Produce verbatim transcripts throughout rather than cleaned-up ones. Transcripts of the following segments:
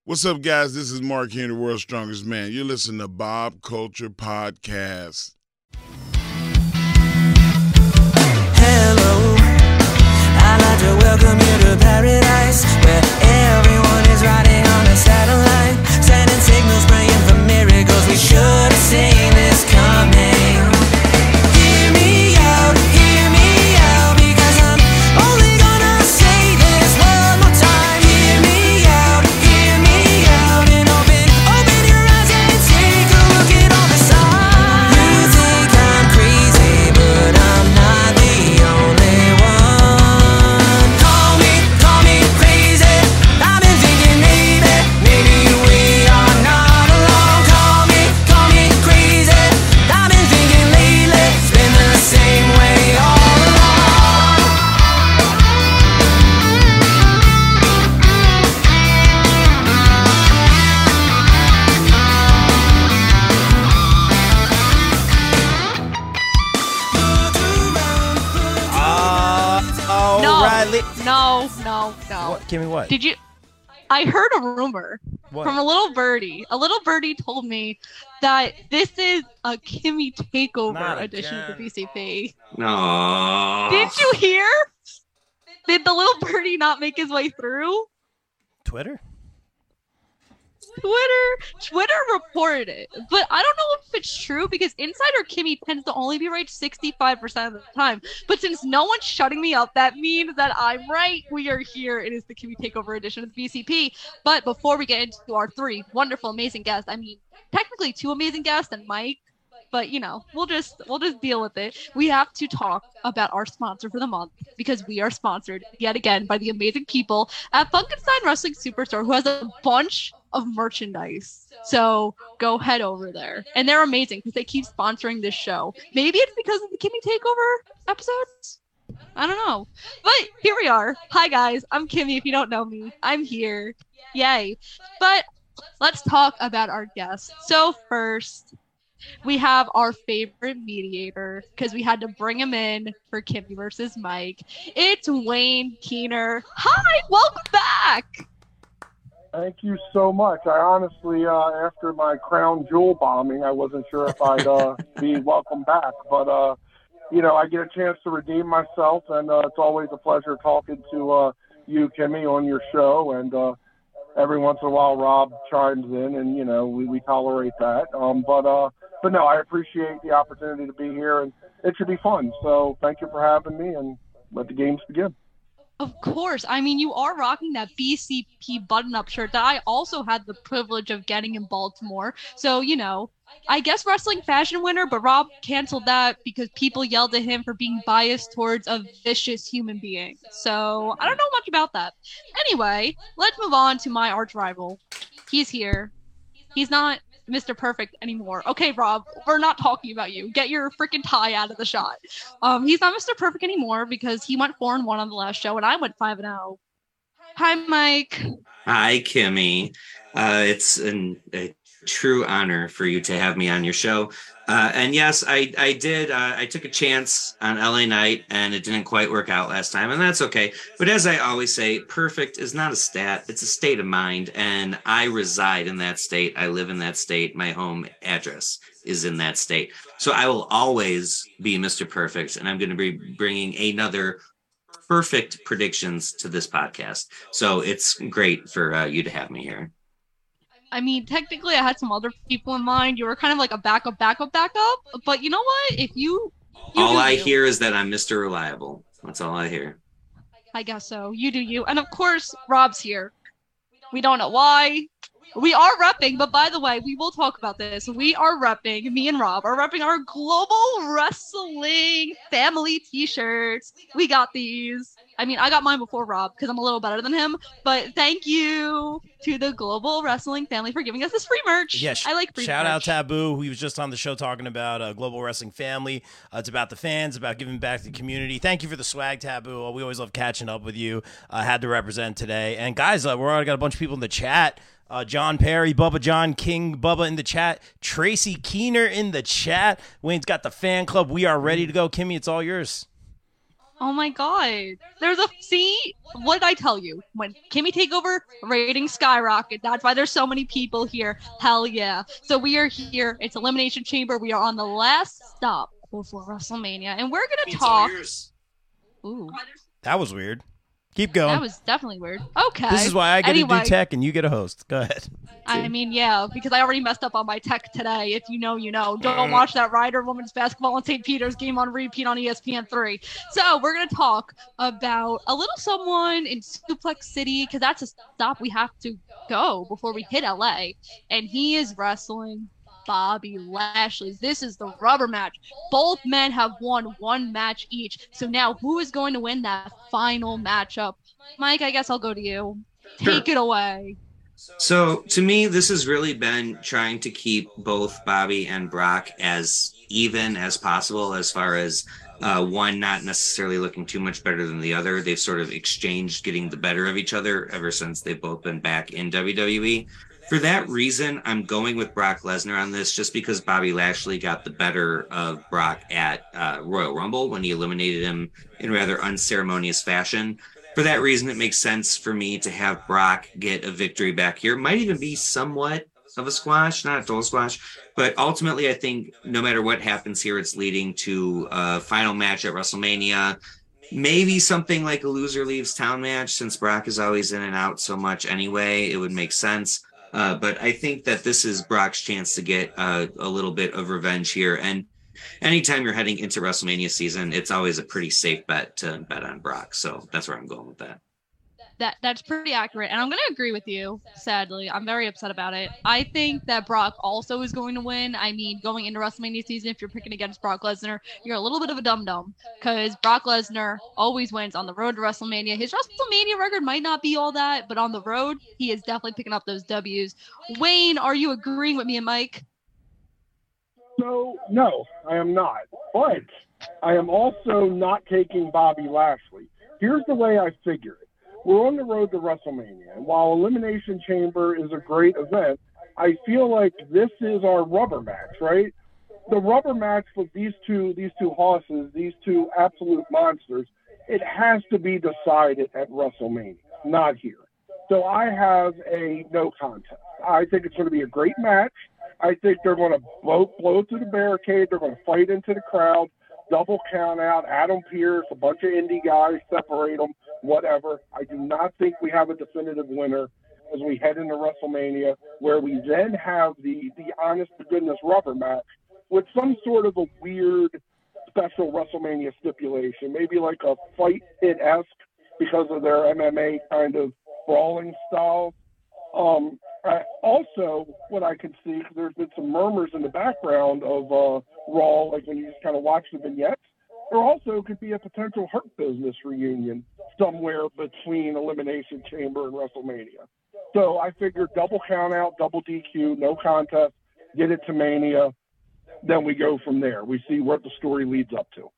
What's up, guys? This is Mark Henry, the world's strongest man. You're listening to Bob Culture Podcast. Hello, I'd like to welcome you to paradise, where everyone is riding on a satellite, sending signals, praying for miracles. We should have seen this coming. Hear me out, hear me out, because I'm only gonna say this one more time. Hear me out, hear me out, and open, open your eyes and take a look at all the signs. You think I'm crazy, but I'm not the only one. Call me, call me crazy. I've been thinking maybe, maybe we are not alone. Call me, call me crazy. I've been thinking lately, it's been the same way all along. Oh, No, Riley. no, no, no. What? Kimmy, what? Did you? I heard a rumor What? from a little birdie. A little birdie told me that this is a Kimmy takeover Not edition of the again. B C P. No. Did you hear? Did the little birdie not make his way through? Twitter? Twitter, Twitter reported it, but I don't know if it's true because Insider Kimmy tends to only be right sixty-five percent of the time. But since no one's shutting me up, that means that I'm right. We are here. It is the Kimmy Takeover edition of the B C P. But before we get into our three wonderful, amazing guests, I mean, technically two amazing guests and Mike, but you know, we'll just we'll just deal with it. We have to talk about our sponsor for the month because we are sponsored yet again by the amazing people at Funkenstein Wrestling Superstore, who has a bunch of merchandise. So go head over there, and they're amazing because they keep sponsoring this show. Maybe it's because of the Kimmy Takeover episodes. I don't know, but here we are. Hi guys, I'm Kimmy. If you don't know me, I'm here. Yay! But let's talk about our guests. So first, we have our favorite mediator because we had to bring him in for Kimmy versus Mike. It's Wayne Keener. Hi, welcome back. Thank you so much. I honestly, uh, after my crown jewel bombing, I wasn't sure if I'd uh, be welcome back. But, uh, you know, I get a chance to redeem myself, and uh, it's always a pleasure talking to uh, you, Kimmy, on your show. And uh, every once in a while, Rob chimes in, and, you know, we, we tolerate that. Um, but, uh, but, no, I appreciate the opportunity to be here, and it should be fun. So thank you for having me, and let the games begin. Of course. I mean, you are rocking that B C P button-up shirt that I also had the privilege of getting in Baltimore. So, you know, I guess wrestling fashion winner, but Rob canceled that because people yelled at him for being biased towards a vicious human being. So, I don't know much about that. Anyway, let's move on to my arch rival. He's here. He's not Mister Perfect anymore. Okay, Rob, we're not talking about you. Get your freaking tie out of the shot. Um, he's not Mister Perfect anymore because he went four and one on the last show, and I went five and zero. Hi, Mike. Hi, Kimmy. Uh, it's an, a true honor for you to have me on your show. Uh, and yes, I, I did. Uh, I took a chance on L A Knight, and it didn't quite work out last time, and that's okay. But as I always say, perfect is not a stat. It's a state of mind, and I reside in that state. I live in that state. My home address is in that state. So I will always be Mister Perfect, and I'm going to be bringing another perfect predictions to this podcast. So it's great for uh, you to have me here. I mean, technically, I had some other people in mind. You were kind of like a backup, backup, backup. But you know what? If you, you all do I you. hear is that I'm Mister Reliable. That's all I hear. I guess so. You do you. And of course, Rob's here. We don't know why. We are repping, but by the way, we will talk about this. We are repping, me and Rob are repping our Global Wrestling family t-shirts. We got these. I mean, I got mine before Rob because I'm a little better than him, but thank you to the Global Wrestling family for giving us this free merch. Yes. I like free Shout merch. out Taboo. He was just on the show talking about uh, Global Wrestling Family. Uh, it's about the fans, about giving back to the community. Thank you for the swag, Taboo. Uh, we always love catching up with you. Uh, had to represent today. And guys, uh, we're already got a bunch of people in the chat. Uh, John Perry, Bubba John, King Bubba in the chat. Tracy Keener in the chat. Wayne's got the fan club. We are ready to go. Kimmy, it's all yours. Oh my god. There's a see what did I tell you? When Kimmy Takeover, ratings skyrocket. That's why there's so many people here. Hell yeah. So we are here. It's Elimination Chamber. We are on the last stop before WrestleMania. And we're gonna talk. Ooh. That was weird. Keep going. That was definitely weird. Okay. This is why I get anyway, to do tech and you get a host. Go ahead. I mean, yeah, because I already messed up on my tech today. If you know, you know. Don't watch that Ryder women's basketball in Saint Peter's game on repeat on E S P N three. So we're going to talk about a little someone in Suplex City, because that's a stop we have to go before we hit L A. And he is wrestling Bobby Lashley. This is the rubber match. Both men have won one match each. So now who is going to win that final matchup? Mike, I guess I'll go to you. Take Sure. it away. So to me, this has really been trying to keep both Bobby and Brock as even as possible, as far as uh, one not necessarily looking too much better than the other. They've sort of exchanged getting the better of each other ever since they've both been back in W W E. For that reason, I'm going with Brock Lesnar on this, just because Bobby Lashley got the better of Brock at uh, Royal Rumble when he eliminated him in rather unceremonious fashion. For that reason, it makes sense for me to have Brock get a victory back here. Might even be somewhat of a squash, not a total squash, but ultimately I think no matter what happens here, it's leading to a final match at WrestleMania. Maybe something like a loser leaves town match, since Brock is always in and out so much anyway. It would make sense. Uh, but I think that this is Brock's chance to get uh, a little bit of revenge here. And anytime you're heading into WrestleMania season, it's always a pretty safe bet to bet on Brock. So that's where I'm going with that. That that's pretty accurate, and I'm going to agree with you. Sadly, I'm very upset about it. I think that Brock also is going to win. I mean, going into WrestleMania season, if you're picking against Brock Lesnar, you're a little bit of a dum dum, because Brock Lesnar always wins on the road to WrestleMania. His WrestleMania record might not be all that, but on the road, he is definitely picking up those W's. Wayne, are you agreeing with me and Mike? So, no, I am not. But I am also not taking Bobby Lashley. Here's the way I figure it. We're on the road to WrestleMania, and while Elimination Chamber is a great event, I feel like this is our rubber match, right? The rubber match with these two, these two horses, these two absolute monsters, it has to be decided at WrestleMania, not here. So I have a no contest. I think it's going to be a great match. I think they're going to blow, blow through the barricade. They're going to fight into the crowd, double count out, Adam Pearce, a bunch of indie guys, separate them, whatever. I do not think we have a definitive winner as we head into WrestleMania, where we then have the, the honest-to-goodness rubber match with some sort of a weird special WrestleMania stipulation, maybe like a Fight Pit-esque because of their M M A kind of brawling style. Um, I, also, what I can see, there's been some murmurs in the background of uh, Raw, like when you just kind of watch the vignettes. There also could be a potential Hurt Business reunion somewhere between Elimination Chamber and WrestleMania. So I figure double count out, double D Q, no contest, get it to Mania. Then we go from there. We see what the story leads up to.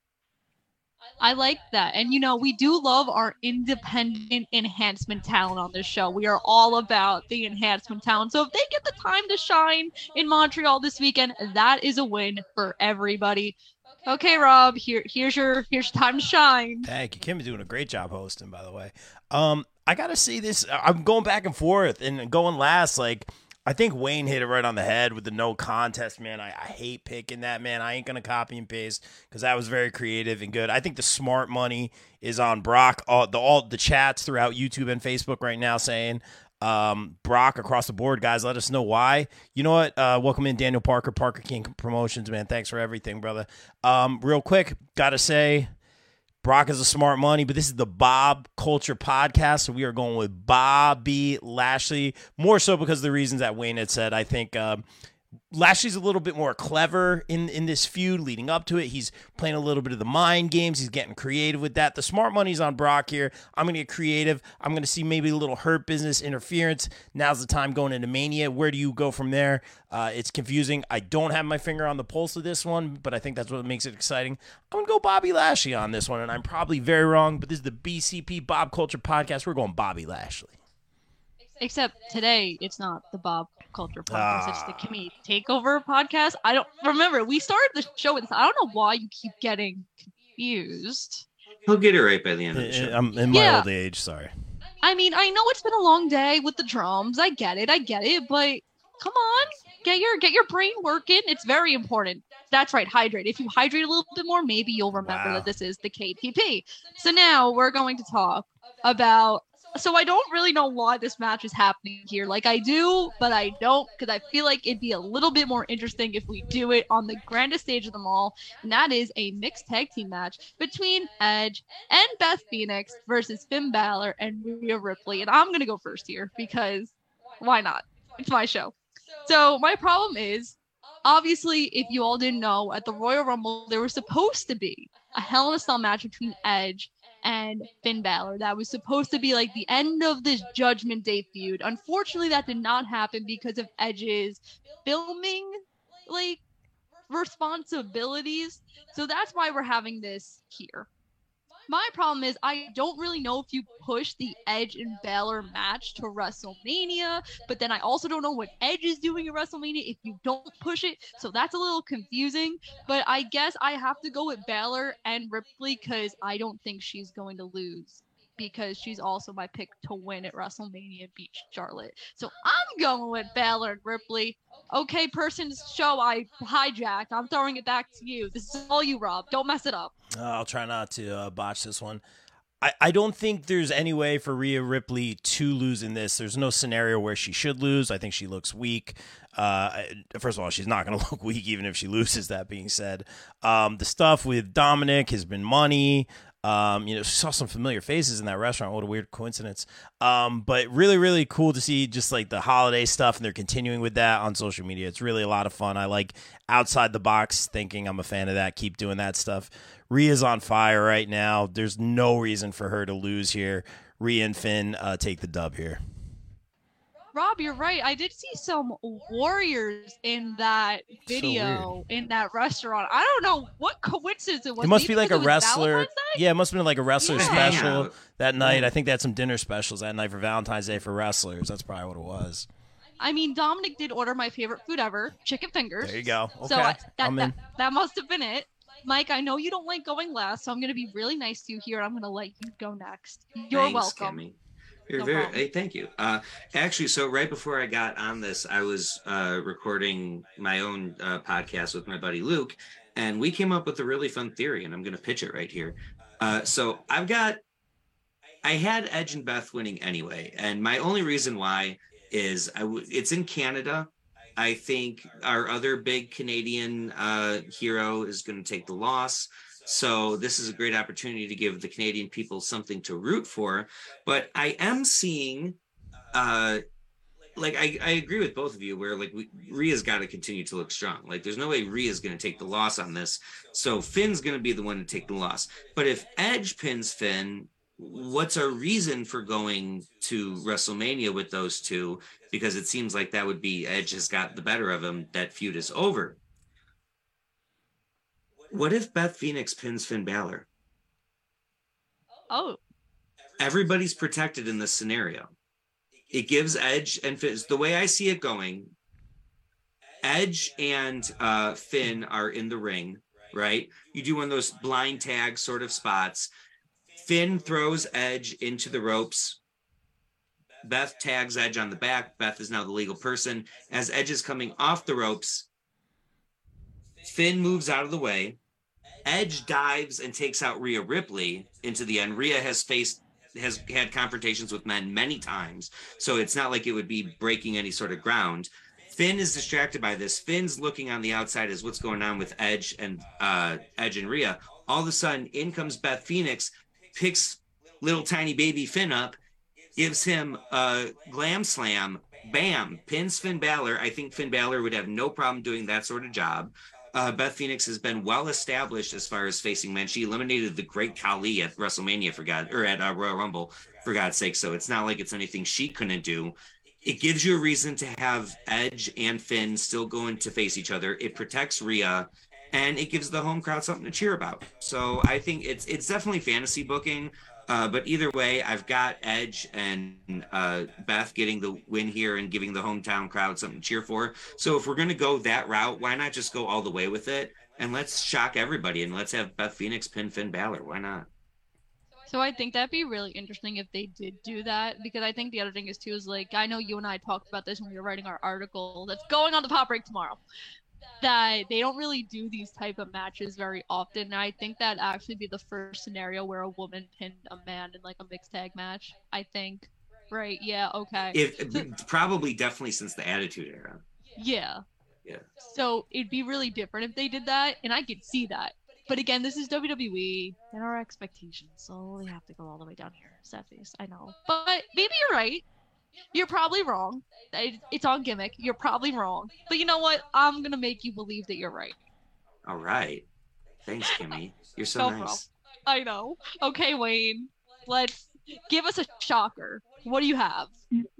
I like that. And, you know, we do love our independent enhancement talent on this show. We are all about the enhancement talent. So if they get the time to shine in Montreal this weekend, that is a win for everybody. Okay, Rob, here, here's your here's your time to shine. Thank you. Kim is doing a great job hosting, by the way. Um, I got to see this. I'm going back and forth and going last. Like, I think Wayne hit it right on the head with the no contest, man. I, I hate picking that, man. I ain't going to copy and paste because that was very creative and good. I think the smart money is on Brock. All the, all the chats throughout YouTube and Facebook right now saying um, Brock across the board. Guys, let us know why. You know what? Uh, welcome in Daniel Parker, Parker King Promotions, man. Thanks for everything, brother. Um, real quick, got to say, Brock is a smart money, but this is the Bob Culture Podcast, so we are going with Bobby Lashley, more so because of the reasons that Wayne had said. I think um, Lashley's a little bit more clever in, in this feud leading up to it. He's playing a little bit of the mind games. He's getting creative with that. The smart money's on Brock here. I'm going to get creative. I'm going to see maybe a little Hurt Business interference. Now's the time going into Mania. Where do you go from there? Uh, it's confusing. I don't have my finger on the pulse of this one, but I think that's what makes it exciting. I'm going to go Bobby Lashley on this one, and I'm probably very wrong, but this is the B C P Bob Culture Podcast. We're going Bobby Lashley. Except today, it's not the Bob Culture Podcast. Ah. It's the Kimmy Takeover Podcast. I don't remember. We started the show with this. I don't know why you keep getting confused. He'll get it right by the end of the show. I'm in my Yeah. old age. Sorry. I mean, I know it's been a long day with the drums. I get it. I get it. But come on, get your get your brain working. It's very important. That's right. Hydrate. If you hydrate a little bit more, maybe you'll remember Wow. that this is the K P P. So now we're going to talk about. So I don't really know why this match is happening here. Like I do, but I don't, because I feel like it'd be a little bit more interesting if we do it on the grandest stage of them all, and that is a mixed tag team match between Edge and Beth Phoenix versus Finn Balor and Rhea Ripley. And I'm gonna go first here because why not? It's my show. So my problem is, obviously, if you all didn't know, at the Royal Rumble there was supposed to be a Hell in a Cell match between Edge and Finn Balor. That was supposed to be like the end of this Judgment Day feud. Unfortunately, that did not happen because of Edge's filming like responsibilities. So that's why we're having this here. My problem is I don't really know if you push the Edge and Balor match to WrestleMania, but then I also don't know what Edge is doing at WrestleMania if you don't push it. So that's a little confusing, but I guess I have to go with Balor and Ripley because I don't think she's going to lose, because she's also my pick to win at WrestleMania and beat Charlotte. So I'm going with Balor and Ripley. Okay, person's show I hijacked. I'm throwing it back to you. This is all you, Rob. Don't mess it up. Uh, I'll try not to uh, botch this one. I, I don't think there's any way for Rhea Ripley to lose in this. There's no scenario where she should lose. I think she looks weak. Uh, first of all, she's not going to look weak even if she loses, that being said. Um, the stuff with Dominic has been money. Um, you know, saw some familiar faces in that restaurant. What a weird coincidence. Um, but really, really cool to see just like the holiday stuff, and they're continuing with that on social media. It's really a lot of fun. I like outside the box thinking. I'm a fan of that. Keep doing that stuff. Rhea's on fire right now. There's no reason for her to lose here. Rhea and Finn uh, take the dub here. Rob, you're right. I did see some warriors in that video in that restaurant. I don't know what coincidence it was. It must Maybe be like a because it was wresler. Valentine's Day? Yeah, it must have been like a wrestler Yeah. special Yeah. that night. I think they had some dinner specials that night for Valentine's Day for wrestlers. That's probably what it was. I mean, Dominic did order my favorite food ever, chicken fingers. There you go. Okay, So I, that, I'm that, in. that must have been it. Mike, I know you don't like going last, so I'm going to be really nice to you here. I'm going to let you go next. You're Thanks, welcome. Kimmy. You're No very. problem. Hey, thank you. Uh, actually, so right before I got on this, I was uh, recording my own uh, podcast with my buddy Luke, and we came up with a really fun theory, and I'm going to pitch it right here. Uh, so I've got, I had Edge and Beth winning anyway, and my only reason why is I w- it's in Canada. I think our other big Canadian uh, hero is going to take the loss. So this is a great opportunity to give the Canadian people something to root for. But I am seeing, uh, like, I, I agree with both of you where, like, we, Rhea's got to continue to look strong. Like, there's no way Rhea's going to take the loss on this. So Finn's going to be the one to take the loss. But if Edge pins Finn, what's our reason for going to WrestleMania with those two? Because it seems like that would be Edge has got the better of him. That feud is over. What if Beth Phoenix pins Finn Balor? Oh, Everybody's protected in this scenario. It gives Edge and Finn, the way I see it going, Edge and uh, Finn are in the ring, right? You do one of those blind tag sort of spots. Finn throws Edge into the ropes. Beth tags Edge on the back. Beth is now the legal person. As Edge is coming off the ropes, Finn moves out of the way. Edge dives and takes out Rhea Ripley into the end. Rhea has faced, has had confrontations with men many times, so it's not like it would be breaking any sort of ground. Finn is distracted by this. Finn's looking on the outside as what's going on with Edge and uh, Edge and Rhea. All of a sudden, in comes Beth Phoenix, picks little tiny baby Finn up, gives him a glam slam, bam, pins Finn Balor. I think Finn Balor would have no problem doing that sort of job. Uh, Beth Phoenix has been well established as far as facing men. She eliminated the Great Khali at WrestleMania for God, or at uh, Royal Rumble for God's sake. So it's not like it's anything she couldn't do. It gives you a reason to have Edge and Finn still going to face each other. It protects Rhea, and it gives the home crowd something to cheer about. So I think it's it's definitely fantasy booking. Uh, but either way, I've got Edge and uh, Beth getting the win here and giving the hometown crowd something to cheer for. So if we're going to go that route, why not just go all the way with it? And let's shock everybody and let's have Beth Phoenix pin Finn Balor. Why not? So I think that'd be really interesting if they did do that, because I think the other thing is too is like, I know you and I talked about this when we were writing our article that's going on the Pop Break tomorrow, that they don't really do these type of matches very often. And I think that actually be the first scenario where a woman pinned a man in like a mixed tag match. I think, right? Yeah. Okay. If So- probably definitely since the Attitude Era. yeah. Yeah. So it'd be really different if they did that, and I could see that. But again, this is W W E, and our expectations slowly have to go all the way down here. Sad face, I know. But maybe you're right. You're probably wrong. It- It's on gimmick. You're probably wrong. But you know what? I'm going to make you believe that you're right. All right. Thanks, Kimmy. You're so No nice. problem. I know. Okay, Wayne. Let's give us a shocker. What do you have?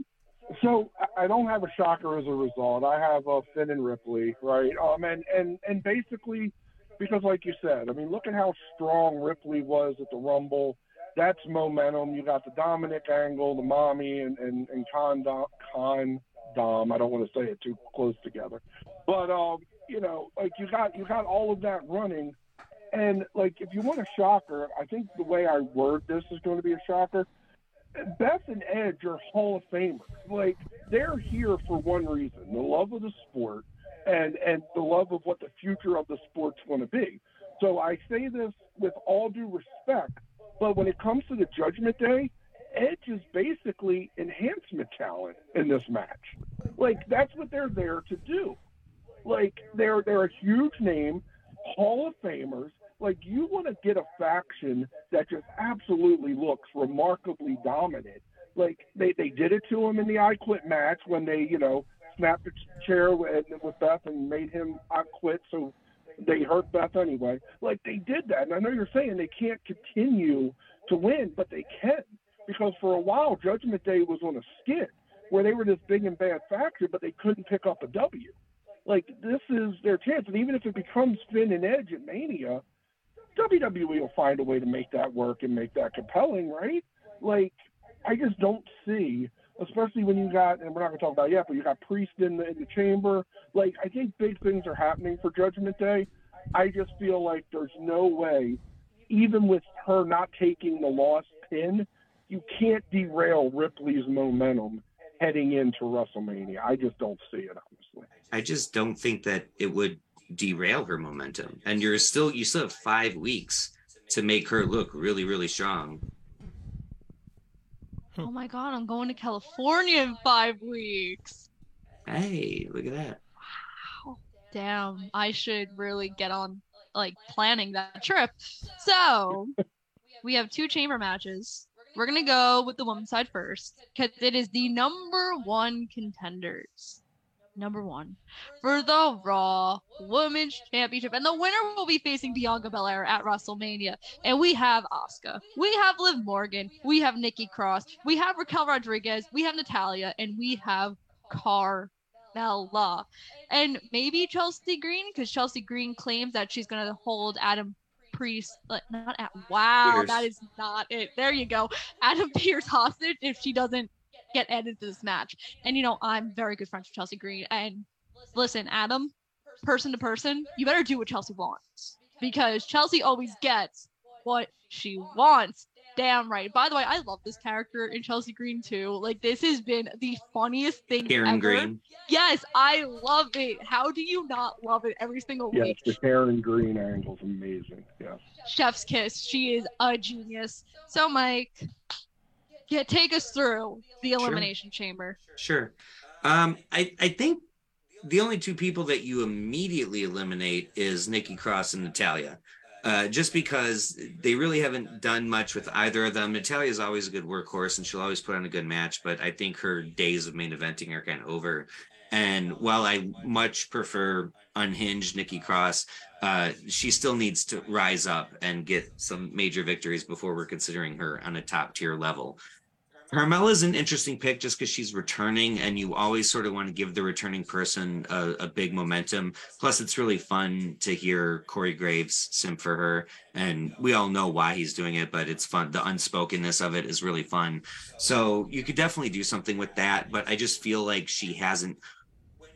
So I- I don't have a shocker as a result. I have uh, Finn and Ripley, right? Um, and, and, and basically, because like you said, I mean, look at how strong Ripley was at the Rumble. That's momentum. You got the Dominic angle, the mommy, and, and, and Condom, Condom. I don't want to say it too close together. But, um, you know, like you got you got all of that running. And, like, if you want a shocker, I think the way I word this is going to be a shocker. Beth and Edge are Hall of Famers. Like, they're here for one reason, the love of the sport and, and the love of what the future of the sport's going to be. So I say this with all due respect, but when it comes to the Judgment Day, Edge is basically enhancement talent in this match. Like, that's what they're there to do. Like, they're, they're a huge name, Hall of Famers. Like, you want to get a faction that just absolutely looks remarkably dominant. Like, they, they did it to him in the I Quit match when they, you know, snapped the chair with, with Beth and made him I Quit, so they hurt Beth anyway. Like, they did that. And I know you're saying they can't continue to win, but they can. Because for a while, Judgment Day was on a skid where they were this big and bad faction, but they couldn't pick up a W. Like, this is their chance. And even if it becomes Finn and Edge at Mania, W W E will find a way to make that work and make that compelling, right? Like, I just don't see, especially when you got, and we're not going to talk about it yet, but you got Priest in the, in the chamber. Like, I think big things are happening for Judgment Day. I just feel like there's no way, even with her not taking the lost pin, you can't derail Ripley's momentum heading into WrestleMania. I just don't see it, honestly. I just don't think that it would derail her momentum. And you're still, you still have five weeks to make her look really, really strong. Oh my God, I'm going to California in five weeks. Hey, look at that. Wow. Damn, I should really get on, like, planning that trip. So, we have two chamber matches. We're going to go with the women's side first, because it is the number one contenders. Number one for the Raw Women's Championship. And the winner will be facing Bianca Belair at WrestleMania. And we have Asuka. We have Liv Morgan. We have Nikki Cross. We have Raquel Rodriguez. We have Natalia. And we have Carmella. And maybe Chelsea Green, because Chelsea Green claims that she's going to hold Adam Priest, like, not at, wow, Pierce. that is not it. There you go. Adam Pierce hostage if she doesn't get added to this match. And you know, I'm very good friends with Chelsea Green. And listen, Adam, person to person, you better do what Chelsea wants, because Chelsea always gets what she wants. Damn right. By the way, I love this character in Chelsea Green too. Like, this has been the funniest thing Karen ever. Green. Yes, I love it. How do you not love it every single Yes, week? the Karen Green angle's amazing. Yes. Chef's kiss. She is a genius. So, Mike, yeah, take us through the elimination chamber. Sure. Um, I, I think the only two people that you immediately eliminate is Nikki Cross and Natalia. Uh, just because they really haven't done much with either of them. Natalia is always a good workhorse and she'll always put on a good match, but I think her days of main eventing are kind of over. And while I much prefer unhinged Nikki Cross, uh, she still needs to rise up and get some major victories before we're considering her on a top tier level. Carmella is an interesting pick just because she's returning, and you always sort of want to give the returning person a, a big momentum. Plus, it's really fun to hear Corey Graves simp for her, and we all know why he's doing it, but it's fun. The unspokenness of it is really fun. So you could definitely do something with that, but I just feel like she hasn't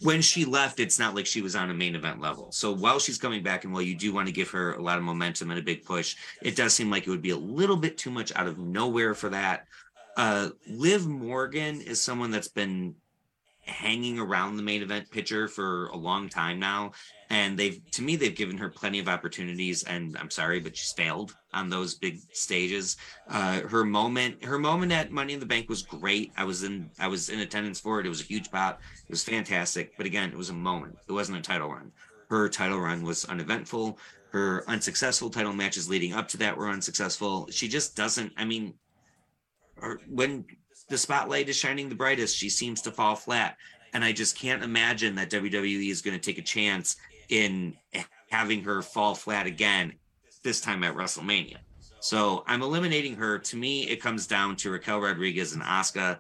when she left, it's not like she was on a main event level. So while she's coming back, and while you do want to give her a lot of momentum and a big push, it does seem like it would be a little bit too much out of nowhere for that. Uh, Liv Morgan is someone that's been hanging around the main event picture for a long time now, and they've to me they've given her plenty of opportunities, and I'm sorry, but she's failed on those big stages. Uh her moment her moment at Money in the Bank was great. I was in I was in attendance for it. It was a huge pop. It was fantastic, but again, it was a moment. It wasn't a title run. Her title run was uneventful. Her unsuccessful title matches leading up to that were unsuccessful. She just doesn't, I mean, or when the spotlight is shining the brightest, she seems to fall flat. And I just can't imagine that W W E is going to take a chance in having her fall flat again, this time at WrestleMania. So I'm eliminating her. To me, it comes down to Raquel Rodriguez and Asuka.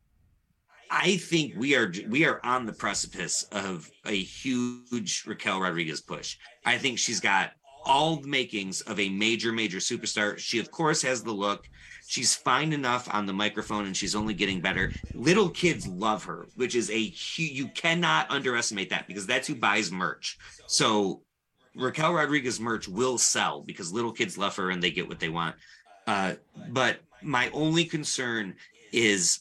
I think we are we are on the precipice of a huge Raquel Rodriguez push. I think she's got all the makings of a major, major superstar. She, of course, has the look. She's fine enough on the microphone, and she's only getting better. Little kids love her, which is a huge, you cannot underestimate that, because that's who buys merch. So Raquel Rodriguez merch will sell because little kids love her and they get what they want. Uh, but my only concern is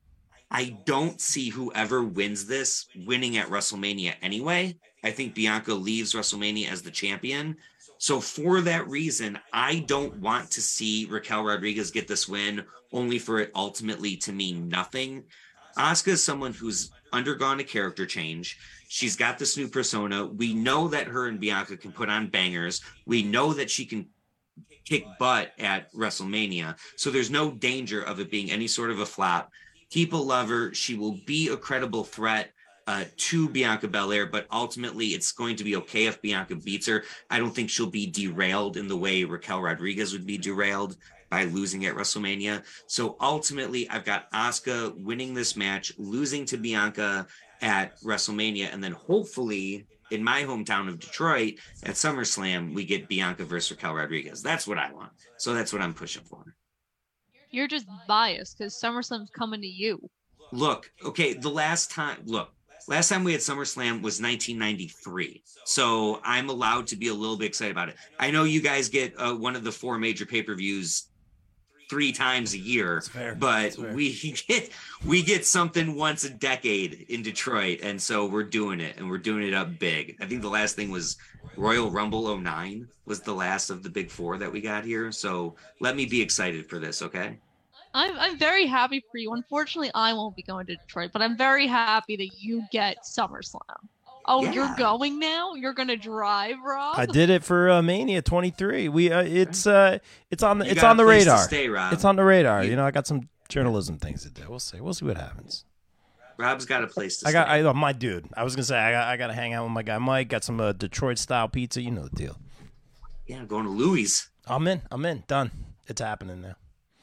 I don't see whoever wins this winning at WrestleMania anyway. I think Bianca leaves WrestleMania as the champion. So for that reason, I don't want to see Raquel Rodriguez get this win, only for it ultimately to mean nothing. Asuka is someone who's undergone a character change. She's got this new persona. We know that her and Bianca can put on bangers. We know that she can kick butt at WrestleMania. So there's no danger of it being any sort of a flop. People love her. She will be a credible threat Uh, to Bianca Belair, but ultimately it's going to be okay if Bianca beats her. I don't think she'll be derailed in the way Raquel Rodriguez would be derailed by losing at WrestleMania. So ultimately, I've got Asuka winning this match, losing to Bianca at WrestleMania, and then hopefully in my hometown of Detroit at SummerSlam, we get Bianca versus Raquel Rodriguez. That's what I want. So that's what I'm pushing for. You're just biased because SummerSlam's coming to you. Look, okay, the last time, look, Last time we had SummerSlam was nineteen ninety-three, so I'm allowed to be a little bit excited about it. I know you guys get uh, one of the four major pay-per-views three times a year, but we get we get something once a decade in Detroit, and so we're doing it, and we're doing it up big. I think the last thing was Royal Rumble oh nine was the last of the big four that we got here, so let me be excited for this, okay? I'm I'm very happy for you. Unfortunately, I won't be going to Detroit, but I'm very happy that you get SummerSlam. Oh, Yeah. You're going now? You're gonna drive, Rob? I did it for uh, Mania twenty-three. We uh, it's uh it's on the You it's got on a the place to radar. stay, Rob. It's on the radar. You- You know, I got some journalism things to do. We'll see. We'll see what happens. Rob's got a place to I got stay. I oh, my dude. I was gonna say I got I got to hang out with my guy Mike. Got some uh, Detroit style pizza. You know the deal. Yeah, going to Louis. I'm in. I'm in. Done. It's happening now.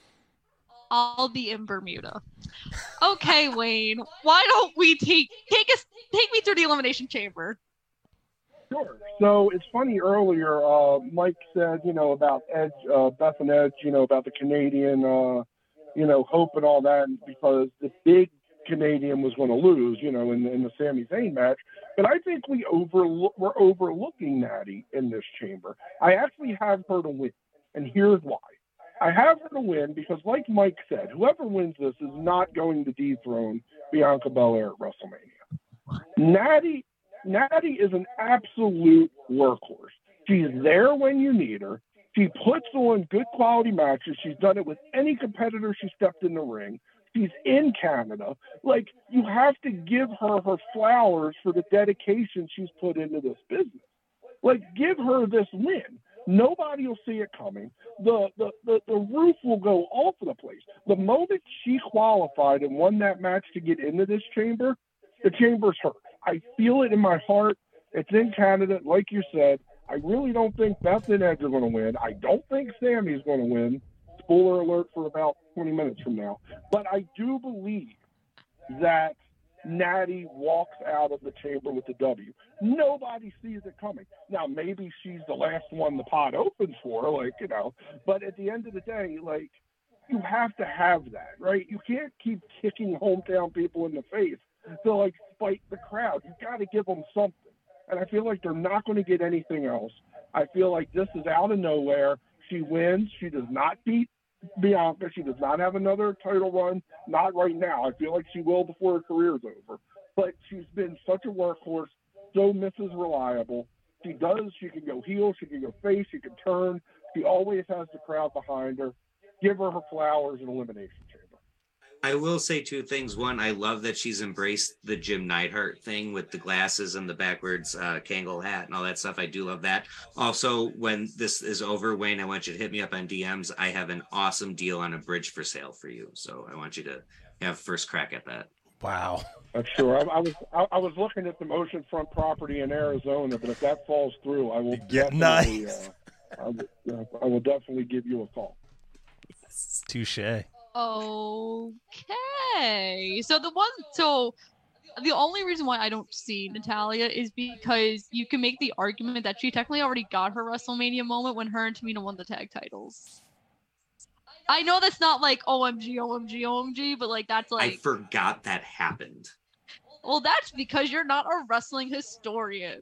I'll be in Bermuda. Okay, Wayne. Why don't we take take us take me through the Elimination Chamber? Sure. So it's funny earlier, uh, Mike said, you know, about Edge, uh, Beth and Edge, you know, about the Canadian, uh, you know, hope and all that, because the big Canadian was going to lose, you know, in, in the Sami Zayn match. But I think we overlook, we're overlooking Natty in this chamber. I actually have her to win, and here's why. I have her to win because, like Mike said, whoever wins this is not going to dethrone Bianca Belair at WrestleMania. Natty, Natty is an absolute workhorse. She's there when you need her. She puts on good quality matches. She's done it with any competitor she stepped in the ring. She's in Canada. Like, you have to give her her flowers for the dedication she's put into this business. Like, give her this win. Nobody will see it coming. The, the, the, the roof will go all over the place. The moment she qualified and won that match to get into this chamber, the chamber's hurt. I feel it in my heart. It's in Canada, like you said. I really don't think Beth and Edge are going to win. I don't think Sammy's going to win. Spoiler alert for about twenty minutes from now. But I do believe that Natty walks out of the chamber with the W. Nobody sees it coming. Now, maybe she's the last one the pot opens for, like, you know. But at the end of the day, like, you have to have that, right? You can't keep kicking hometown people in the face to, like, fight the crowd. You got to give them something. And I feel like they're not going to get anything else. I feel like this is out of nowhere. She wins. She does not beat Bianca. She does not have another title run. Not right now. I feel like she will before her career's over. But she's been such a workhorse, so Missus Reliable. She does. She can go heel. She can go face. She can turn. She always has the crowd behind her. Give her her flowers in Elimination Chamber. I will say two things. One, I love that she's embraced the Jim Neidhart thing with the glasses and the backwards uh, Kangol hat and all that stuff. I do love that. Also, when this is over, Wayne, I want you to hit me up on D Ms. I have an awesome deal on a bridge for sale for you. So I want you to have first crack at that. Wow. I'm sure. I, I was I, I was looking at the oceanfront property in Arizona, but if that falls through, I will Yeah, definitely, nice. uh, I, will, uh, I will definitely give you a call. Touche. Okay. So the one, so the only reason why I don't see Natalya is because you can make the argument that she technically already got her WrestleMania moment when her and Tamina won the tag titles. I know that's not like O M G, O M G, O M G, but like that's like. I forgot that happened. Well, that's because you're not a wrestling historian.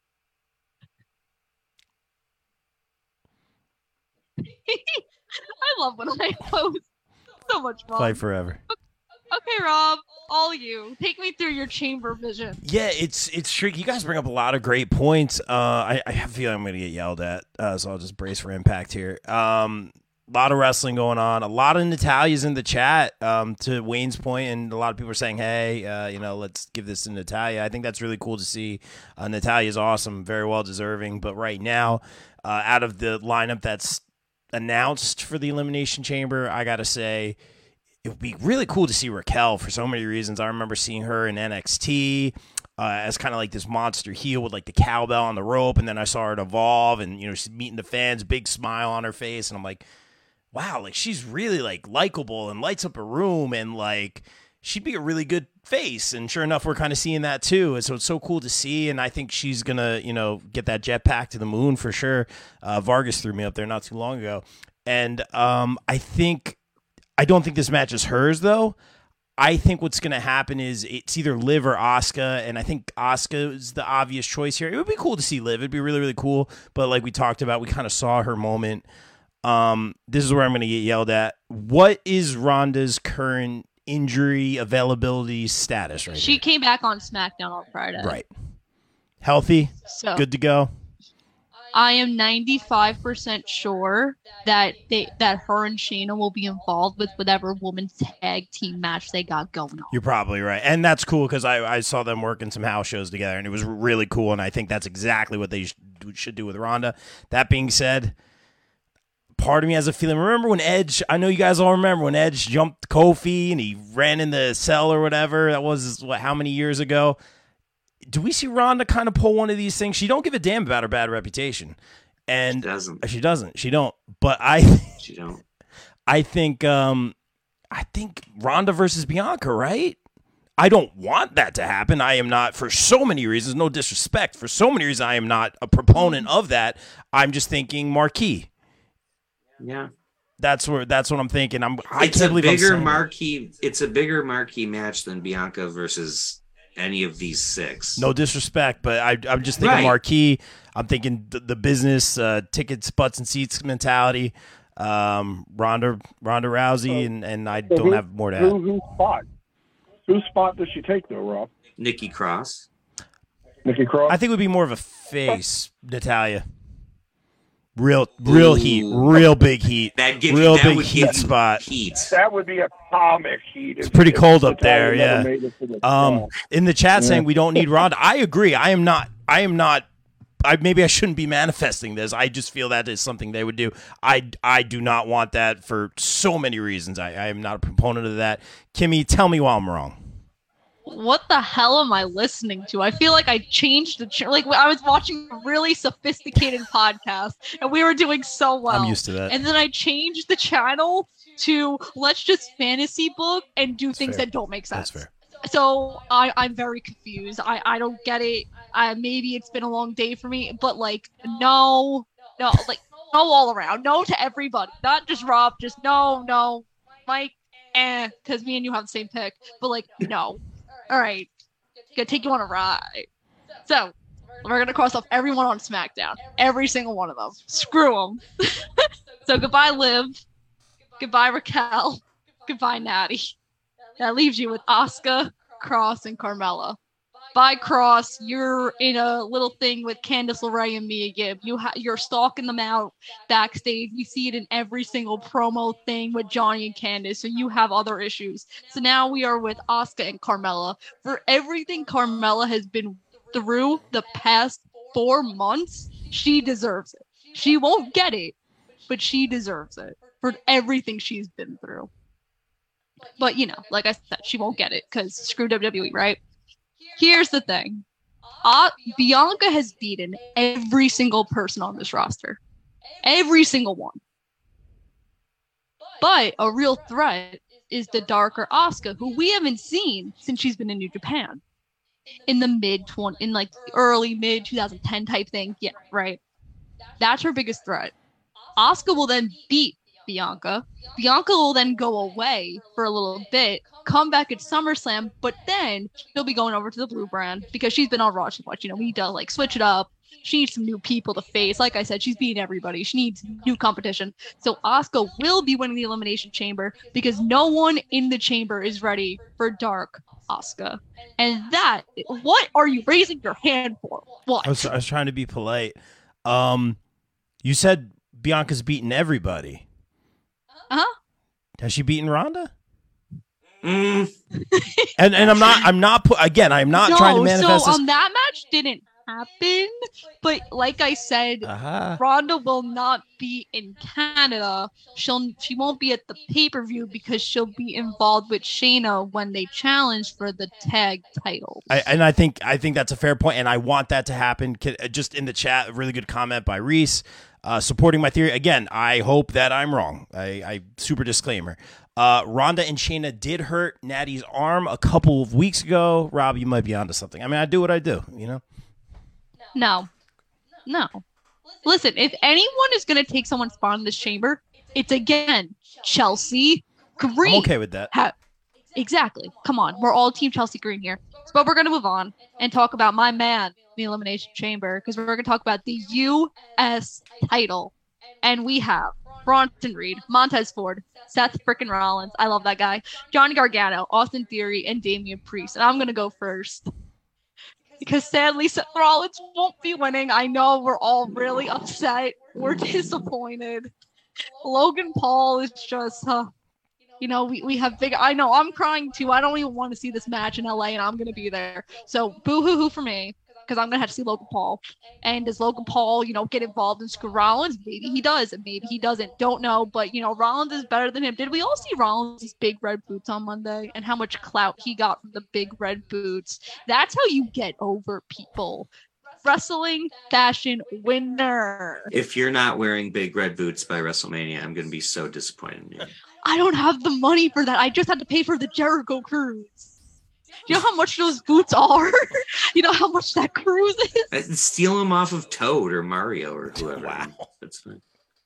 I love when I post. So much fun. Fight forever. Okay, Rob, all you. Take me through your chamber vision. Yeah, it's it's tricky. You guys bring up a lot of great points. Uh, I, I have a feeling I'm going to get yelled at, uh, so I'll just brace for impact here. Um, a lot of wrestling going on. A lot of Natalya's in the chat, um, to Wayne's point, and a lot of people are saying, hey, uh, you know, let's give this to Natalya. I think that's really cool to see. Uh, Natalya's awesome, very well deserving, but right now, uh, out of the lineup that's announced for the Elimination Chamber, I got to say, it would be really cool to see Raquel for so many reasons. I remember seeing her in N X T uh, as kind of like this monster heel with like the cowbell on the rope, and then I saw her at Evolve, and you know she's meeting the fans, big smile on her face, and I'm like, wow, like she's really like likable and lights up a room, and like she'd be a really good face. And sure enough, we're kind of seeing that too. And so it's so cool to see, and I think she's gonna you know get that jetpack to the moon for sure. Uh, Vargas threw me up there not too long ago, and um, I think. I don't think this match is hers, though. I think what's going to happen is it's either Liv or Asuka, and I think Asuka is the obvious choice here. It would be cool to see Liv. It'd be really, really cool. But like we talked about, we kind of saw her moment. Um, this is where I'm going to get yelled at. What is Ronda's current injury availability status right She here? came back on SmackDown on Friday. Right. Healthy? So Good to go? I am ninety-five percent sure that they that her and Shayna will be involved with whatever women's tag team match they got going on. You're probably right. And that's cool because I, I saw them working some house shows together, and it was really cool, and I think that's exactly what they sh- should do with Ronda. That being said, part of me has a feeling, remember when Edge, I know you guys all remember when Edge jumped Kofi and he ran in the cell or whatever, that was, what, how many years ago? Do we see Ronda kind of pull one of these things? She don't give a damn about her bad reputation. And She doesn't. She doesn't. She don't. But I She don't. I think um I think Ronda versus Bianca, right? I don't want that to happen. I am not, for so many reasons, no disrespect, for so many reasons, I am not a proponent of that. I'm just thinking marquee. Yeah. That's where that's what I'm thinking. I'm I It's can't a believe I'm bigger saying that. marquee. It's a bigger marquee match than Bianca versus any of these six. No disrespect, but I, I'm just thinking Right. marquee. I'm thinking the, the business, uh, tickets, butts, and seats mentality. Um, Ronda, Ronda Rousey, and, and I So don't who- have more to Who, add. whose spot? Whose spot does she take, though, Rob? Nikki Cross. Nikki Cross? I think it would be more of a face, Natalia. Real, real Ooh. heat, real big heat, That gives real you, that big would heat give you spot. Heat. That would be atomic heat. It's pretty cold up there, yeah. Um, Um, in the chat Yeah. saying we don't need Ronda. I agree. I am not. I am not. I maybe I shouldn't be manifesting this. I just feel that is something they would do. I I do not want that for so many reasons. I, I am not a proponent of that. Kimmy, tell me why I'm wrong. What the hell am I listening to? I feel like I changed the ch- like I was watching a really sophisticated podcast and we were doing so well. I'm used to that. And then I changed the channel to let's just fantasy book and do things fair. that don't make sense. That's fair. So I, I'm very confused. I, I don't get it. I, maybe it's been a long day for me, but like, no, no, like, no all around. No to everybody. Not just Rob, just no, no. Mike, eh, because me and you have the same pick. But like, no. All right. Gonna take you on a ride. So we're gonna cross off everyone on SmackDown, every single one of them. Screw them. So goodbye, Liv. Goodbye, Raquel. Goodbye, Natty. That leaves you with Asuka, Cross, and Carmella. Bye, Cross. You're in a little thing with Candice LeRae and Mia Gibb. You ha- you're stalking them out backstage. You see it in every single promo thing with Johnny and Candice. So you have other issues. So now we are with Asuka and Carmella. For everything Carmella has been through the past four months, she deserves it. She won't get it, but she deserves it for everything she's been through. But, you know, like I said, she won't get it because screw W W E, right? Here's the thing. Uh, Bianca has beaten every single person on this roster. Every single one. But a real threat is the darker Asuka, who we haven't seen since she's been in New Japan. In the mid twenty, in like early mid twenty ten type thing. Yeah, right. That's her biggest threat. Asuka will then beat Bianca. Bianca will then go away for a little bit, come back at SummerSlam, but then she'll be going over to the Blue brand because she's been on Raw too much. You know, we need to like switch it up. She needs some new people to face. Like I said, she's beating everybody. She needs new competition. So Asuka will be winning the Elimination Chamber because no one in the chamber is ready for Dark Asuka. And that, what are you raising your hand for? What? I was, I was trying to be polite. Um, you said Bianca's beaten everybody. Uh-huh. Has she beaten Ronda? Mm. and and I'm not I'm not pu- again I'm not no, trying to manifest so this. um, that match didn't happen, but like I said, Uh-huh. Ronda will not be in Canada. She'll she won't be at the pay-per-view because she'll be involved with Shayna when they challenge for the tag titles. I, and I think I think that's a fair point, and I want that to happen. Can- Just in the chat, a really good comment by Reese, uh, supporting my theory. Again, I hope that I'm wrong. I, I super disclaimer. Uh, Ronda and Shayna did hurt Natty's arm a couple of weeks ago. Rob, you might be onto something. I mean, I do what I do, you know? No. No. Listen, if anyone is going to take someone's spot in this chamber, it's again Chelsea Green. I'm okay with that. Ha- exactly. Come on. We're all Team Chelsea Green here. But we're going to move on and talk about my man, the Elimination Chamber, because we're going to talk about the U S title. And we have Bronson Reed, Montez Ford, Seth frickin' Rollins. I love that guy. Johnny Gargano, Austin Theory, and Damian Priest. And I'm going to go first. Because sadly, Seth Rollins won't be winning. I know we're all really upset. We're disappointed. Logan Paul is just, uh, you know, we, we have big. I know I'm crying too. I don't even want to see this match in L A, and I'm going to be there. So boo hoo hoo for me. Because I'm going to have to see Logan Paul. And does Logan Paul, you know, get involved in screw Rollins? Maybe he does, and maybe he doesn't. Don't know. But, you know, Rollins is better than him. Did we all see Rollins' big red boots on Monday? And how much clout he got from the big red boots? That's how you get over people. Wrestling fashion winner. If you're not wearing big red boots by WrestleMania, I'm going to be so disappointed in you. I don't have the money for that. I just had to pay for the Jericho cruise. Do you know how much those boots are? You know how much that cruise is? Steal them off of Toad or Mario or whoever. Wow. That's fine.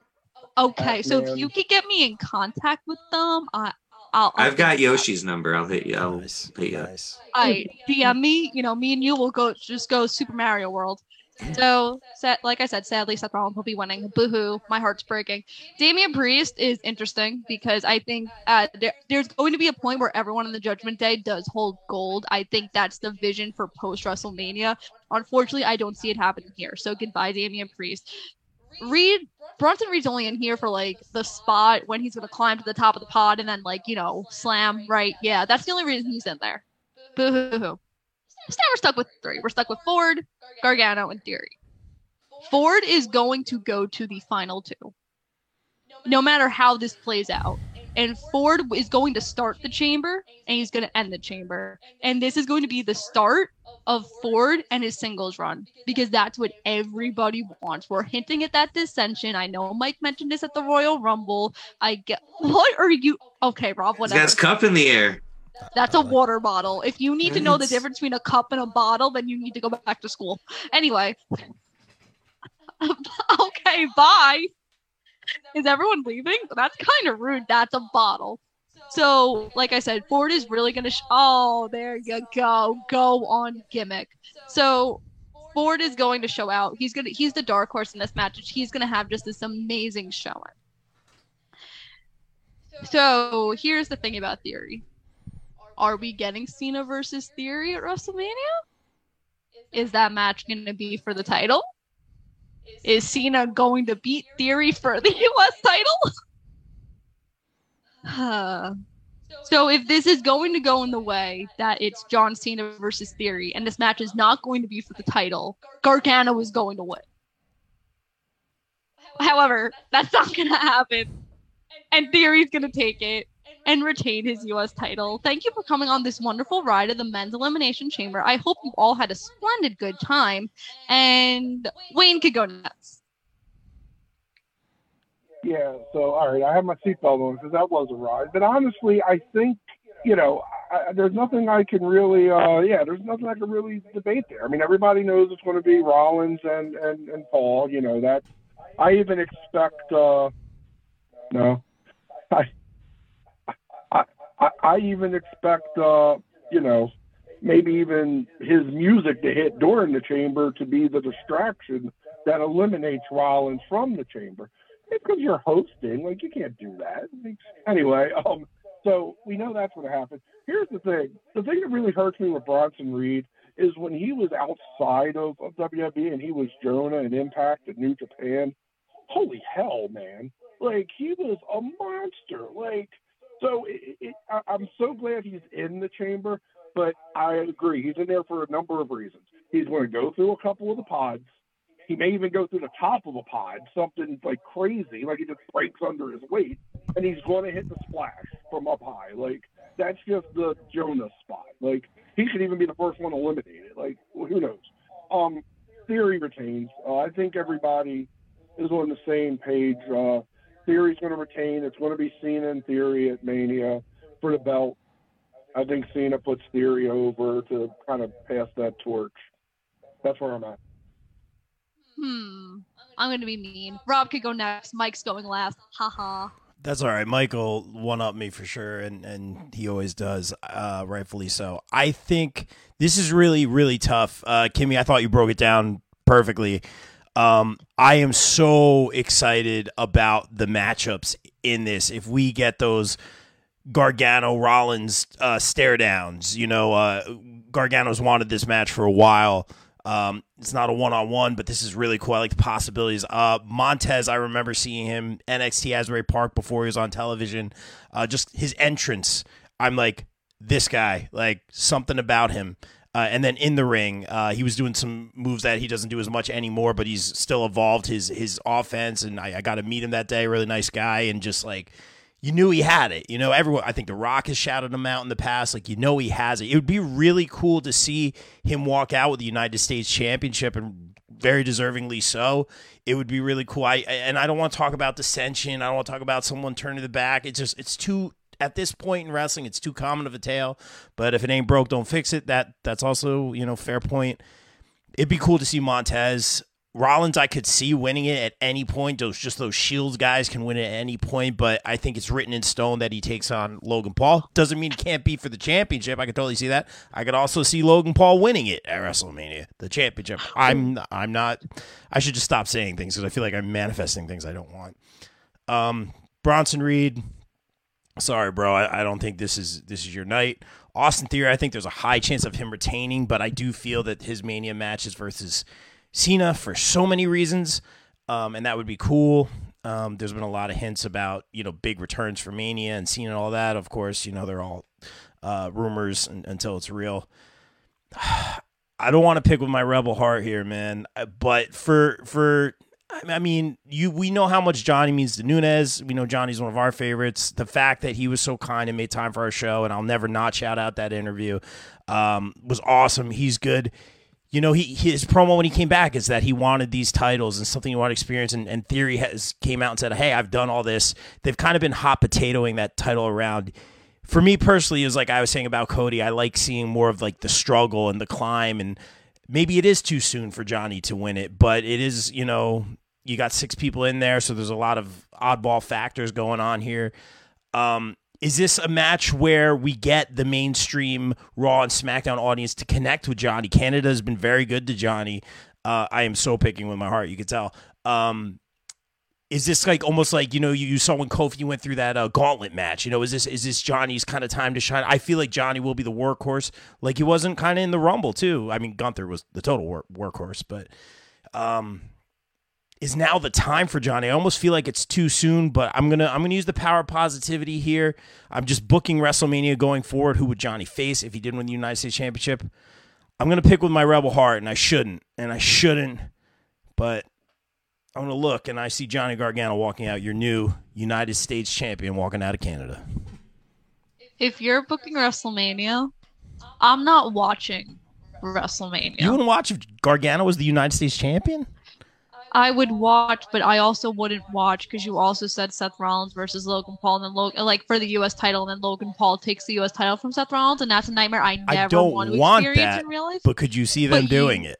Okay, so if Man. you could get me in contact with them, I, I'll. I'll I've got figure it out. Yoshi's number. I'll hit you. I'll Nice. hit you. up. Nice. I D M me. You know, me and you will go just go Super Mario World. So, sa- like I said, sadly, Seth Rollins will be winning. Boo-hoo. My heart's breaking. Damian Priest is interesting because I think uh, there, there's going to be a point where everyone in the Judgment Day does hold gold. I think that's the vision for post-WrestleMania. Unfortunately, I don't see it happening here. So, goodbye, Damian Priest. Reed, Bronson Reed's only in here for, like, the spot when he's going to climb to the top of the pod and then, like, you know, slam, right? Yeah, that's the only reason he's in there. Boo-hoo-hoo. So now we're stuck with three. We're stuck with Ford, Gargano, and Theory. Ford is going to go to the final two, no matter how this plays out. And Ford is going to start the chamber, and he's going to end the chamber. And this is going to be the start of Ford and his singles run, because that's what everybody wants. We're hinting at that dissension. I know Mike mentioned this at the Royal Rumble. I get, what are you? Okay, Rob, He's whatever. got his cup in the air. That's a water bottle. If you need to know the Yes. difference between a cup and a bottle, then you need to go back to school. Anyway. Okay, bye. Is everyone leaving? That's kind of rude. That's a bottle. So, like I said, Ford is really going to. Sh- oh, there you go. Go on gimmick. So, Ford is going to show out. He's gonna. He's the dark horse in this match. He's going to have just this amazing showing. So, here's the thing about Theory. Are we getting Cena versus Theory at WrestleMania? Is that match going to be for the title? Is Cena going to beat Theory for the U S title? So if this is going to go in the way that it's John Cena versus Theory, and this match is not going to be for the title, Gargano is going to win. However, that's not going to happen. And Theory's going to take it and retain his U S title. Thank you for coming on this wonderful ride of the Men's Elimination Chamber. I hope you all had a splendid good time. And Wayne could go nuts. Yeah, so, all right, I have my seatbelt on because that was a ride. But honestly, I think, you know, I, there's nothing I can really, uh, yeah, there's nothing I can really debate there. I mean, everybody knows it's going to be Rollins and, and, and Paul. You know, that I even expect, uh, no, I, I, I, I even expect, uh, you know, maybe even his music to hit during the chamber to be the distraction that eliminates Rollins from the chamber. Because you're hosting, like, you can't do that. Anyway, um, so we know that's what happened. Here's the thing. The thing that really hurts me with Bronson Reed is when he was outside of, of W W E and he was Jonah and Impact and New Japan, holy hell, man. Like, he was a monster. Like, so it, it, I, I'm so glad he's in the chamber, but I agree. He's in there for a number of reasons. He's going to go through a couple of the pods. He may even go through the top of a pod, something like crazy, like he just breaks under his weight, and he's going to hit the splash from up high. Like, that's just the Jonah spot. Like, he should even be the first one eliminated. Like, well, who knows? Um, Theory retains. Uh, I think everybody is on the same page. Uh, Theory's going to retain. It's going to be Cena and Theory at Mania for the belt. I think Cena puts Theory over to kind of pass that torch. That's where I'm at. Hmm. I'm going to be mean. Rob could go next. Mike's going last. Haha. That's all right. Michael one-up me for sure, and, and he always does, uh, rightfully so. I think this is really, really tough. Uh, Kimmy, I thought you broke it down perfectly. Um, I am so excited about the matchups in this. If we get those Gargano-Rollins uh, stare-downs, you know, uh, Gargano's wanted this match for a while. Um, it's not a one-on-one, but this is really cool. I like the possibilities. Uh, Montez, I remember seeing him N X T Asbury Park before he was on television. Uh, just his entrance, I'm like, this guy, like something about him. Uh, and then in the ring, uh, he was doing some moves that he doesn't do as much anymore, but he's still evolved his his offense. And I, I got to meet him that day. Really nice guy, and just like, you knew he had it. You know, everyone, I think The Rock has shouted him out in the past. Like, you know he has it. It would be really cool to see him walk out with the United States Championship, and very deservingly so. It would be really cool. I And I don't want to talk about dissension. I don't want to talk about someone turning the back. It's just, it's too, at this point in wrestling, it's too common of a tale. But if it ain't broke, don't fix it. That That's also, you know, fair point. It'd be cool to see Montez. Rollins, I could see winning it at any point. Those just those Shields guys can win it at any point, but I think it's written in stone that he takes on Logan Paul. Doesn't mean he can't be for the championship. I could totally see that. I could also see Logan Paul winning it at WrestleMania, the championship. I'm I'm not. I should just stop saying things because I feel like I'm manifesting things I don't want. Um, Bronson Reed. Sorry, bro. I, I don't think this is this is your night. Austin Theory, I think there's a high chance of him retaining, but I do feel that his Mania matches versus Cena for so many reasons, um, and that would be cool. Um, there's been a lot of hints about, you know, big returns for Mania and Cena and all that. Of course, you know, they're all uh, rumors and, until it's real. I don't want to pick with my rebel heart here, man, but for for I mean, you we know how much Johnny means to Nunes. We know Johnny's one of our favorites. The fact that he was so kind and made time for our show, and I'll never not shout out that interview, um, was awesome. He's good. You know, he his promo when he came back is that he wanted these titles and something he wanted to experience, and, and Theory has came out and said, hey, I've done all this. They've kind of been hot potatoing that title around. For me personally, it was like I was saying about Cody, I like seeing more of like the struggle and the climb, and maybe it is too soon for Johnny to win it, but it is, you know, you got six people in there, so there's a lot of oddball factors going on here. Um, is this a match where we get the mainstream Raw and SmackDown audience to connect with Johnny? Canada has been very good to Johnny. Uh, I am so picking with my heart, you can tell. Um, is this like almost like, you know, you, you saw when Kofi went through that uh, gauntlet match? You know, is this is this Johnny's kind of time to shine? I feel like Johnny will be the workhorse, like he wasn't kind of in the Rumble too. I mean, Gunther was the total work, workhorse, but um, is now the time for Johnny? I almost feel like it's too soon, but I'm gonna I'm gonna use the power of positivity here. I'm just booking WrestleMania going forward. Who would Johnny face if he did win the United States Championship? I'm gonna pick with my rebel heart, and I shouldn't, and I shouldn't, but I'm going to look, and I see Johnny Gargano walking out, your new United States champion walking out of Canada. If you're booking WrestleMania, I'm not watching WrestleMania. You wouldn't watch if Gargano was the United States champion? I would watch, but I also wouldn't watch because you also said Seth Rollins versus Logan Paul, and then Logan, like for the U S title, and then Logan Paul takes the U S title from Seth Rollins, and that's a nightmare I never I don't want to want experience that, in real life. But could you see them But doing you- it?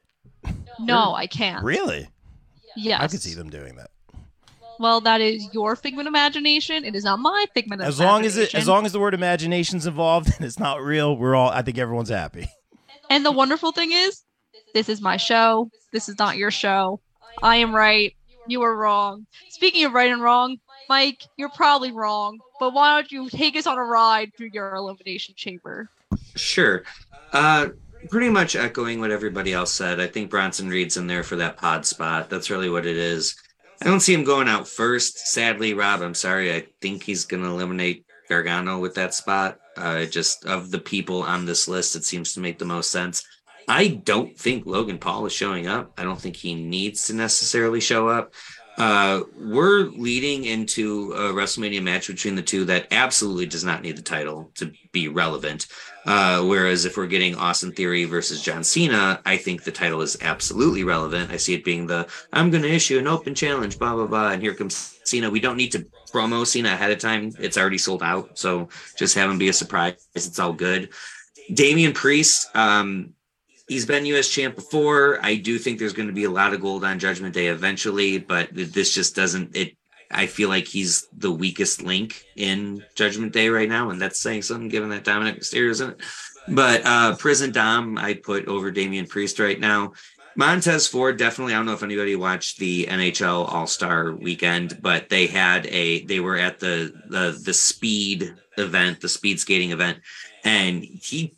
No, I can't. Really? Yes. I could see them doing that. Well, that is your figment of imagination. It is not my figment of As long as imagination. it, as long as the word imagination's involved and it's not real, we're all. I think everyone's happy. And the wonderful thing is, this is my show. This is not your show. I am right. You are wrong. Speaking of right and wrong, Mike, you're probably wrong. But why don't you take us on a ride through your elimination chamber? Sure. Uh, pretty much echoing what everybody else said. I think Bronson Reed's in there for that pod spot. That's really what it is. I don't see him going out first. Sadly, Rob, I'm sorry. I think he's going to eliminate Gargano with that spot. Uh, just of the people on this list, it seems to make the most sense. I don't think Logan Paul is showing up. I don't think he needs to necessarily show up. Uh, we're leading into a WrestleMania match between the two that absolutely does not need the title to be relevant. Uh, whereas if we're getting Austin Theory versus John Cena, I think the title is absolutely relevant. I see it being the, I'm going to issue an open challenge, blah, blah, blah. And here comes Cena. We don't need to promo Cena ahead of time. It's already sold out. So just have him be a surprise. It's all good. Damian Priest, um, he's been U S champ before. I do think there's going to be a lot of gold on Judgment Day eventually, but this just doesn't, it, I feel like he's the weakest link in Judgment Day right now. And that's saying something given that Dominic Mysterio isn't it. But uh, Prison Dom, I put over Damian Priest right now. Montez Ford, definitely. I don't know if anybody watched the N H L All-Star weekend, but they had a, they were at the, the, the speed event, the speed skating event. And he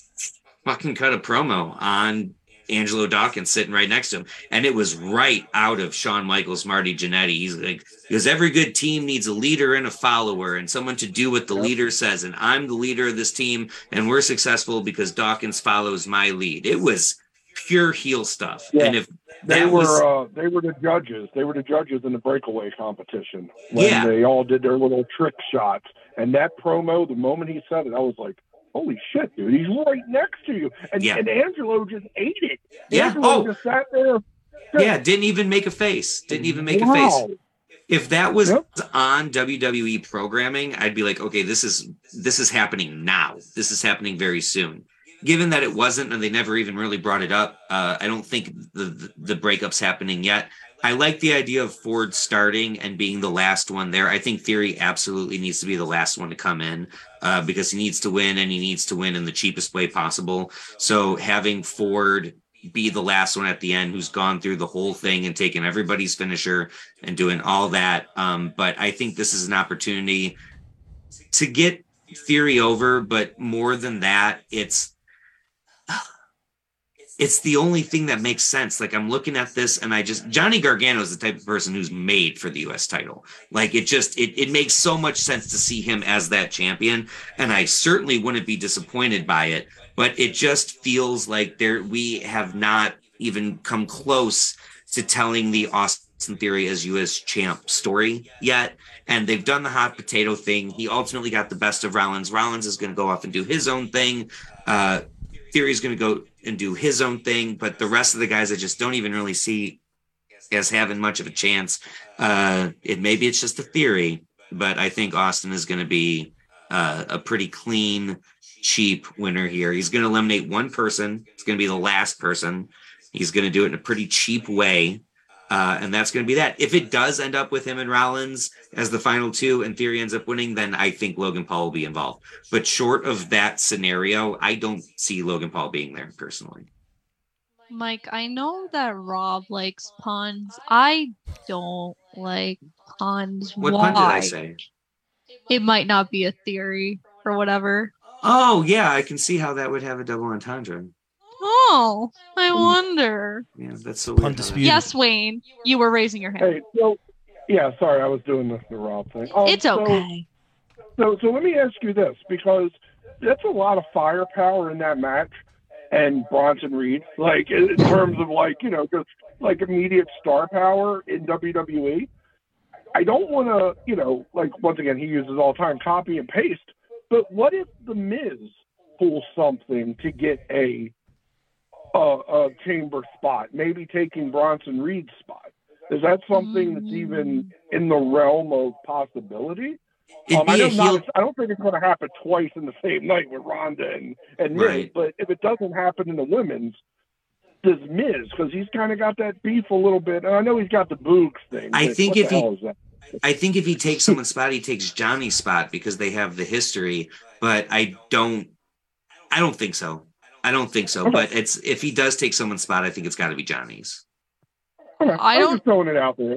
fucking cut a promo on Angelo Dawkins sitting right next to him. And it was right out of Shawn Michaels, Marty Jannetty. He's like, because every good team needs a leader and a follower and someone to do what the yep. leader says. And I'm the leader of this team and we're successful because Dawkins follows my lead. It was pure heel stuff. Yeah. And if they that were, was, uh, they were the judges, they were the judges in the breakaway competition when yeah. they all did their little trick shots. And that promo, the moment he said it, I was like, holy shit, dude, he's right next to you. And, yeah. and Angelo just ate it. Yeah. Angelo oh. just sat there. Yeah, didn't even make a face. Didn't even make wow. a face. If that was yep. on W W E programming, I'd be like, okay, this is this is happening now. This is happening very soon. Given that it wasn't, and they never even really brought it up, uh, I don't think the, the the breakup's happening yet. I like the idea of Ford starting and being the last one there. I think Theory absolutely needs to be the last one to come in uh, because he needs to win, and he needs to win in the cheapest way possible. So having Ford be the last one at the end who's gone through the whole thing and taken everybody's finisher and doing all that. Um, but I think this is an opportunity to get Theory over. But more than that, it's It's the only thing that makes sense. Like I'm looking at this and I just, Johnny Gargano is the type of person who's made for the U S title. Like it just, it, it makes so much sense to see him as that champion. And I certainly wouldn't be disappointed by it, but it just feels like there, we have not even come close to telling the Austin Theory as U S champ story yet. And they've done the hot potato thing. He ultimately got the best of Rollins. Rollins is going to go off and do his own thing. Uh, Theory's going to go and do his own thing, but the rest of the guys I just don't even really see as having much of a chance. Uh, it maybe it's just a theory, but I think Austin is going to be uh, a pretty clean, cheap winner here. He's going to eliminate one person. It's going to be the last person. He's going to do it in a pretty cheap way. Uh, and that's going to be that. If it does end up with him and Rollins as the final two and Theory ends up winning, then I think Logan Paul will be involved. But short of that scenario, I don't see Logan Paul being there personally. Mike, I know that Rob likes puns. I don't like puns. What Why? pun did I say? It might not be a theory or whatever. Oh, yeah, I can see how that would have a double entendre. Oh, I wonder. Yeah, that's so Pun weird. dispute. Yes, Wayne, you were raising your hand. Hey, so yeah, sorry, I was doing the, the Rob thing. Um, It's so- okay. So, so let me ask you this, because that's a lot of firepower in that match, and Bronson Reed, like in in terms of like you know just like immediate star power in W W E. I don't want to, you know, like once again he uses all the time copy and paste. But what if the Miz pulls something to get a a, a chamber spot, maybe taking Bronson Reed's spot? Is that something that's even in the realm of possibility? It'd Um, I, be a know not, heel. I don't think it's going to happen twice in the same night with Ronda and, and Miz, Right. but if it doesn't happen in the women's, does Miz, because he's kind of got that beef a little bit, and I know he's got the Boogs thing. I but think what if the he- hell is that? I think if he takes someone's spot, he takes Johnny's spot because they have the history. But I don't, I don't think so. I don't think so. Okay. But it's if he does take someone's spot, I think it's got to be Johnny's. Okay, I I'm don't- just throwing it out there.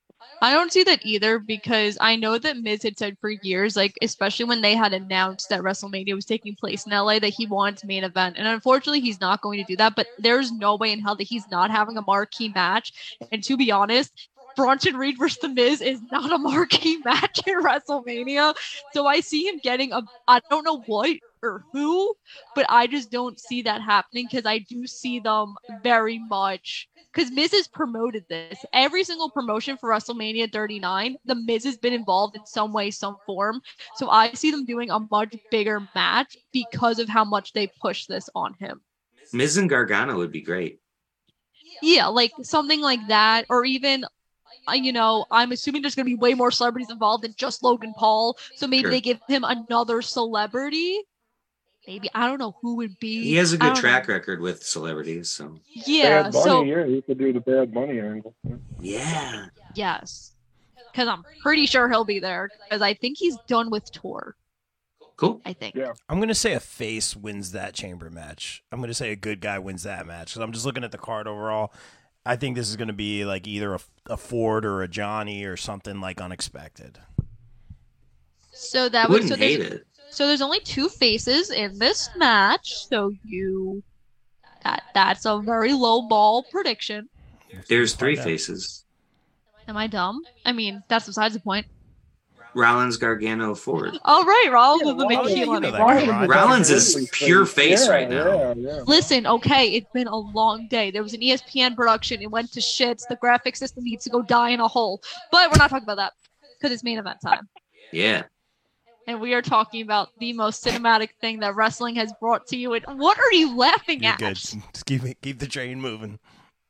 I don't see that either because I know that Miz had said for years, like especially when they had announced that WrestleMania was taking place in L A, that he wanted to main event. And unfortunately, he's not going to do that. But there's no way in hell that he's not having a marquee match. And to be honest, Bronson Reed versus The Miz is not a marquee match in WrestleMania. So I see him getting a, I don't know what or who, but I just don't see that happening because I do see them very much. Because Miz has promoted this. Every single promotion for WrestleMania thirty-nine, The Miz has been involved in some way, some form. So I see them doing a much bigger match because of how much they push this on him. Miz and Gargano would be great. Yeah, like something like that. Or even, uh, you know, I'm assuming there's going to be way more celebrities involved than just Logan Paul. So maybe Sure. they give him another celebrity. Maybe, I don't know who would be. He has a I good don't track know. record with celebrities. So Yeah, Bad Bunny, so yeah, you could do the Bad Bunny angle. yeah, yes. Because I'm pretty sure he'll be there. Because I think he's done with tour. cool. I think. Yeah. I'm going to say a face wins that chamber match. I'm going to say a good guy wins that match. Because I'm just looking at the card overall. I think this is going to be like either a, a Ford or a Johnny or something like unexpected. So that was Wouldn't so hate there's, it. so there's only two faces in this match. So you that that's a very low ball prediction. There's three Find out. faces: Am I dumb? I mean, that's besides the point. Rollins, Gargano, Ford. All right, Rollins Yeah, is the big Rollins- yeah, heel you on know it. that guy, Ryan. Rollins is pure face Yeah, right now. Yeah, yeah. Listen, okay, it's been a long day. There was an E S P N production. It went to shits. The graphic system needs to go die in a hole. But we're not talking about that because it's main event time. Yeah. And we are talking about the most cinematic thing that wrestling has brought to you. And what are you laughing You're at? good. Just keep it, keep the train moving.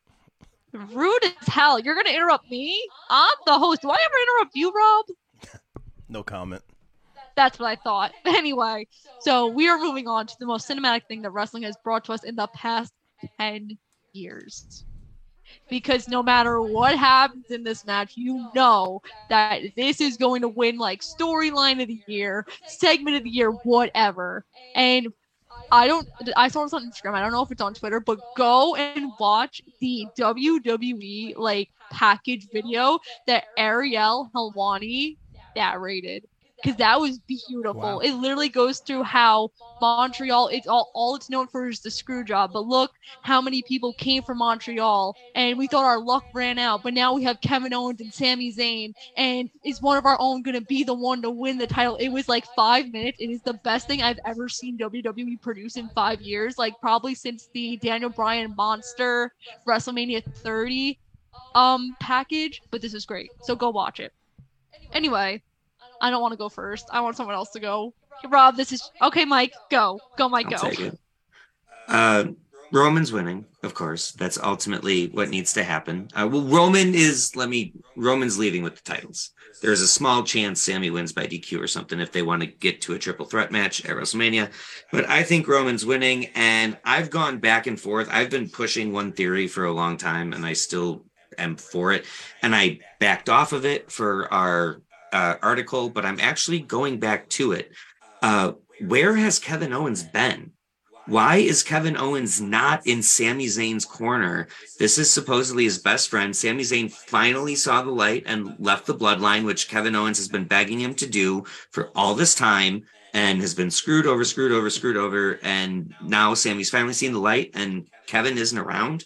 Rude as hell. You're going to interrupt me? I'm the host. Do I ever interrupt you, Rob? No comment. That's what I thought. Anyway, so we are moving on to the most cinematic thing that wrestling has brought to us in the past ten years. Because no matter what happens in this match, you know that this is going to win like storyline of the year, segment of the year, whatever. And I don't, I saw this on Instagram. I don't know if it's on Twitter, but go and watch the W W E like package video that Ariel Helwani narrated. Because that was beautiful. Wow. It literally goes through how Montreal, it's all, all it's known for is the screw job. But look how many people came from Montreal, and we thought our luck ran out. But now we have Kevin Owens and Sami Zayn, and is one of our own going to be the one to win the title? It was like five minutes. It is the best thing I've ever seen W W E produce in five years, like probably since the Daniel Bryan Monster WrestleMania thirty um package. But this is great, so go watch it. Anyway, I don't want to go first. I want someone else to go. Rob, this is okay. Mike, go, go, Mike, I'll go. take it. Uh, Roman's winning, of course. That's ultimately what needs to happen. Uh, well, Roman is, let me, Roman's leading with the titles. There's a small chance Sammy wins by D Q or something if they want to get to a triple threat match at WrestleMania. But I think Roman's winning, and I've gone back and forth. I've been pushing one theory for a long time, and I still am for it. And I backed off of it for our uh, article, but I'm actually going back to it. Uh, where has Kevin Owens been? Why is Kevin Owens not in Sami Zayn's corner? This is supposedly his best friend. Sami Zayn finally saw the light and left the bloodline, which Kevin Owens has been begging him to do for all this time and has been screwed over, screwed over, screwed over. And now Sami's finally seen the light and Kevin isn't around.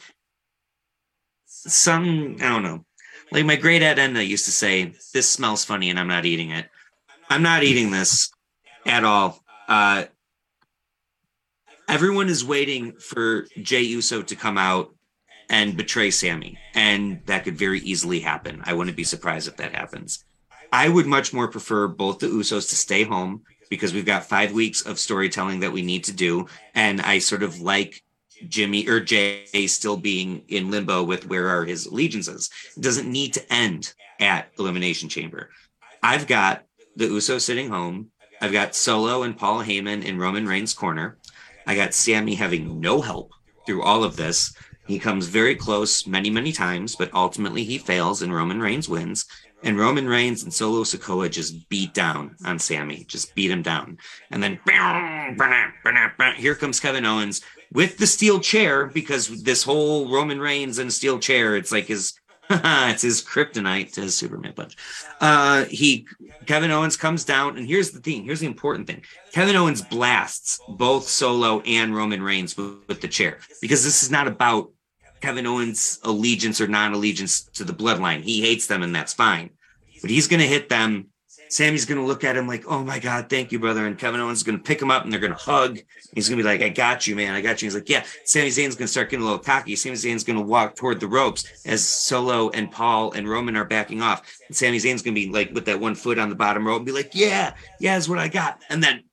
Some, I don't know. Like my great aunt Edna used to say, this smells funny and I'm not eating it. I'm not eating this at all. Uh, Everyone is waiting for Jey Uso to come out and betray Sami, and that could very easily happen. I wouldn't be surprised if that happens. I would much more prefer both the Usos to stay home because we've got five weeks of storytelling that we need to do, and I sort of like Jimmy or Jay still being in limbo with where are his allegiances. It doesn't need to end at Elimination Chamber. I've got the Usos sitting home. I've got Solo and Paul Heyman in Roman Reigns' corner. I got Sami having no help through all of this. He comes very close many, many times, but ultimately he fails and Roman Reigns wins. And Roman Reigns and Solo Sikoa just beat down on Sami, just beat him down. And then here comes Kevin Owens with the steel chair, because this whole Roman Reigns and steel chair, it's like his, it's his kryptonite to his Superman punch. Uh, he, Kevin Owens comes down, and here's the thing. Here's the important thing. Kevin Owens blasts both Solo and Roman Reigns with, with the chair, because this is not about Kevin Owens' allegiance or non-allegiance to the bloodline. He hates them, and that's fine. But he's going to hit them. Sami's going to look at him like, oh my God, thank you, brother. And Kevin Owens is going to pick him up and they're going to hug. He's going to be like, I got you, man. I got you. He's like, yeah. Sami Zayn's going to start getting a little cocky. Sami Zayn's going to walk toward the ropes as Solo and Paul and Roman are backing off. And Sami Zayn's going to be like with that one foot on the bottom rope and be like, yeah, yeah, that's what I got. And then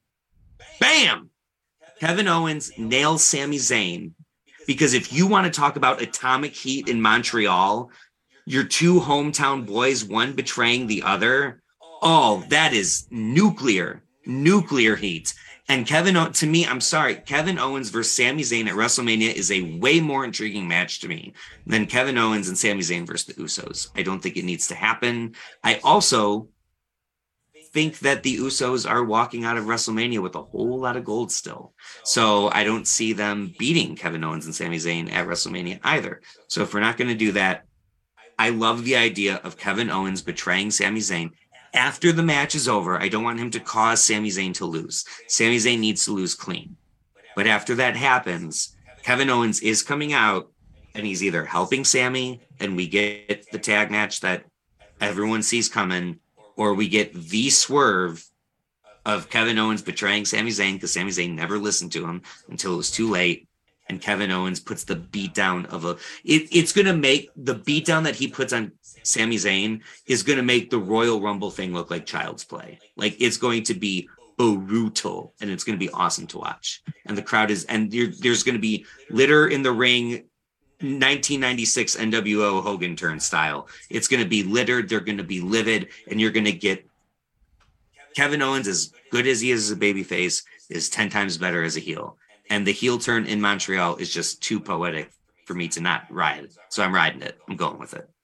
bam, Kevin Owens nails Sami Zayn. Because if you want to talk about atomic heat in Montreal, your two hometown boys, one betraying the other, oh, that is nuclear, nuclear heat. And Kevin, o- to me, I'm sorry, Kevin Owens versus Sami Zayn at WrestleMania is a way more intriguing match to me than Kevin Owens and Sami Zayn versus the Usos. I don't think it needs to happen. I also think that the Usos are walking out of WrestleMania with a whole lot of gold still. So I don't see them beating Kevin Owens and Sami Zayn at WrestleMania either. So if we're not going to do that, I love the idea of Kevin Owens betraying Sami Zayn. After the match is over, I don't want him to cause Sami Zayn to lose. Sami Zayn needs to lose clean. But after that happens, Kevin Owens is coming out and he's either helping Sami and we get the tag match that everyone sees coming, or we get the swerve of Kevin Owens betraying Sami Zayn because Sami Zayn never listened to him until it was too late. And Kevin Owens puts the beatdown of a, it, it's going to make the beatdown that he puts on Sami Zayn is going to make the Royal Rumble thing look like child's play. Like it's going to be brutal and it's going to be awesome to watch. And the crowd is, and there's going to be litter in the ring, nineteen ninety-six N W O Hogan turn style. It's going to be littered. They're going to be livid, and you're going to get Kevin Owens, as good as he is as a babyface, is ten times better as a heel. And the heel turn in Montreal is just too poetic for me to not ride. So I'm riding it. I'm going with it.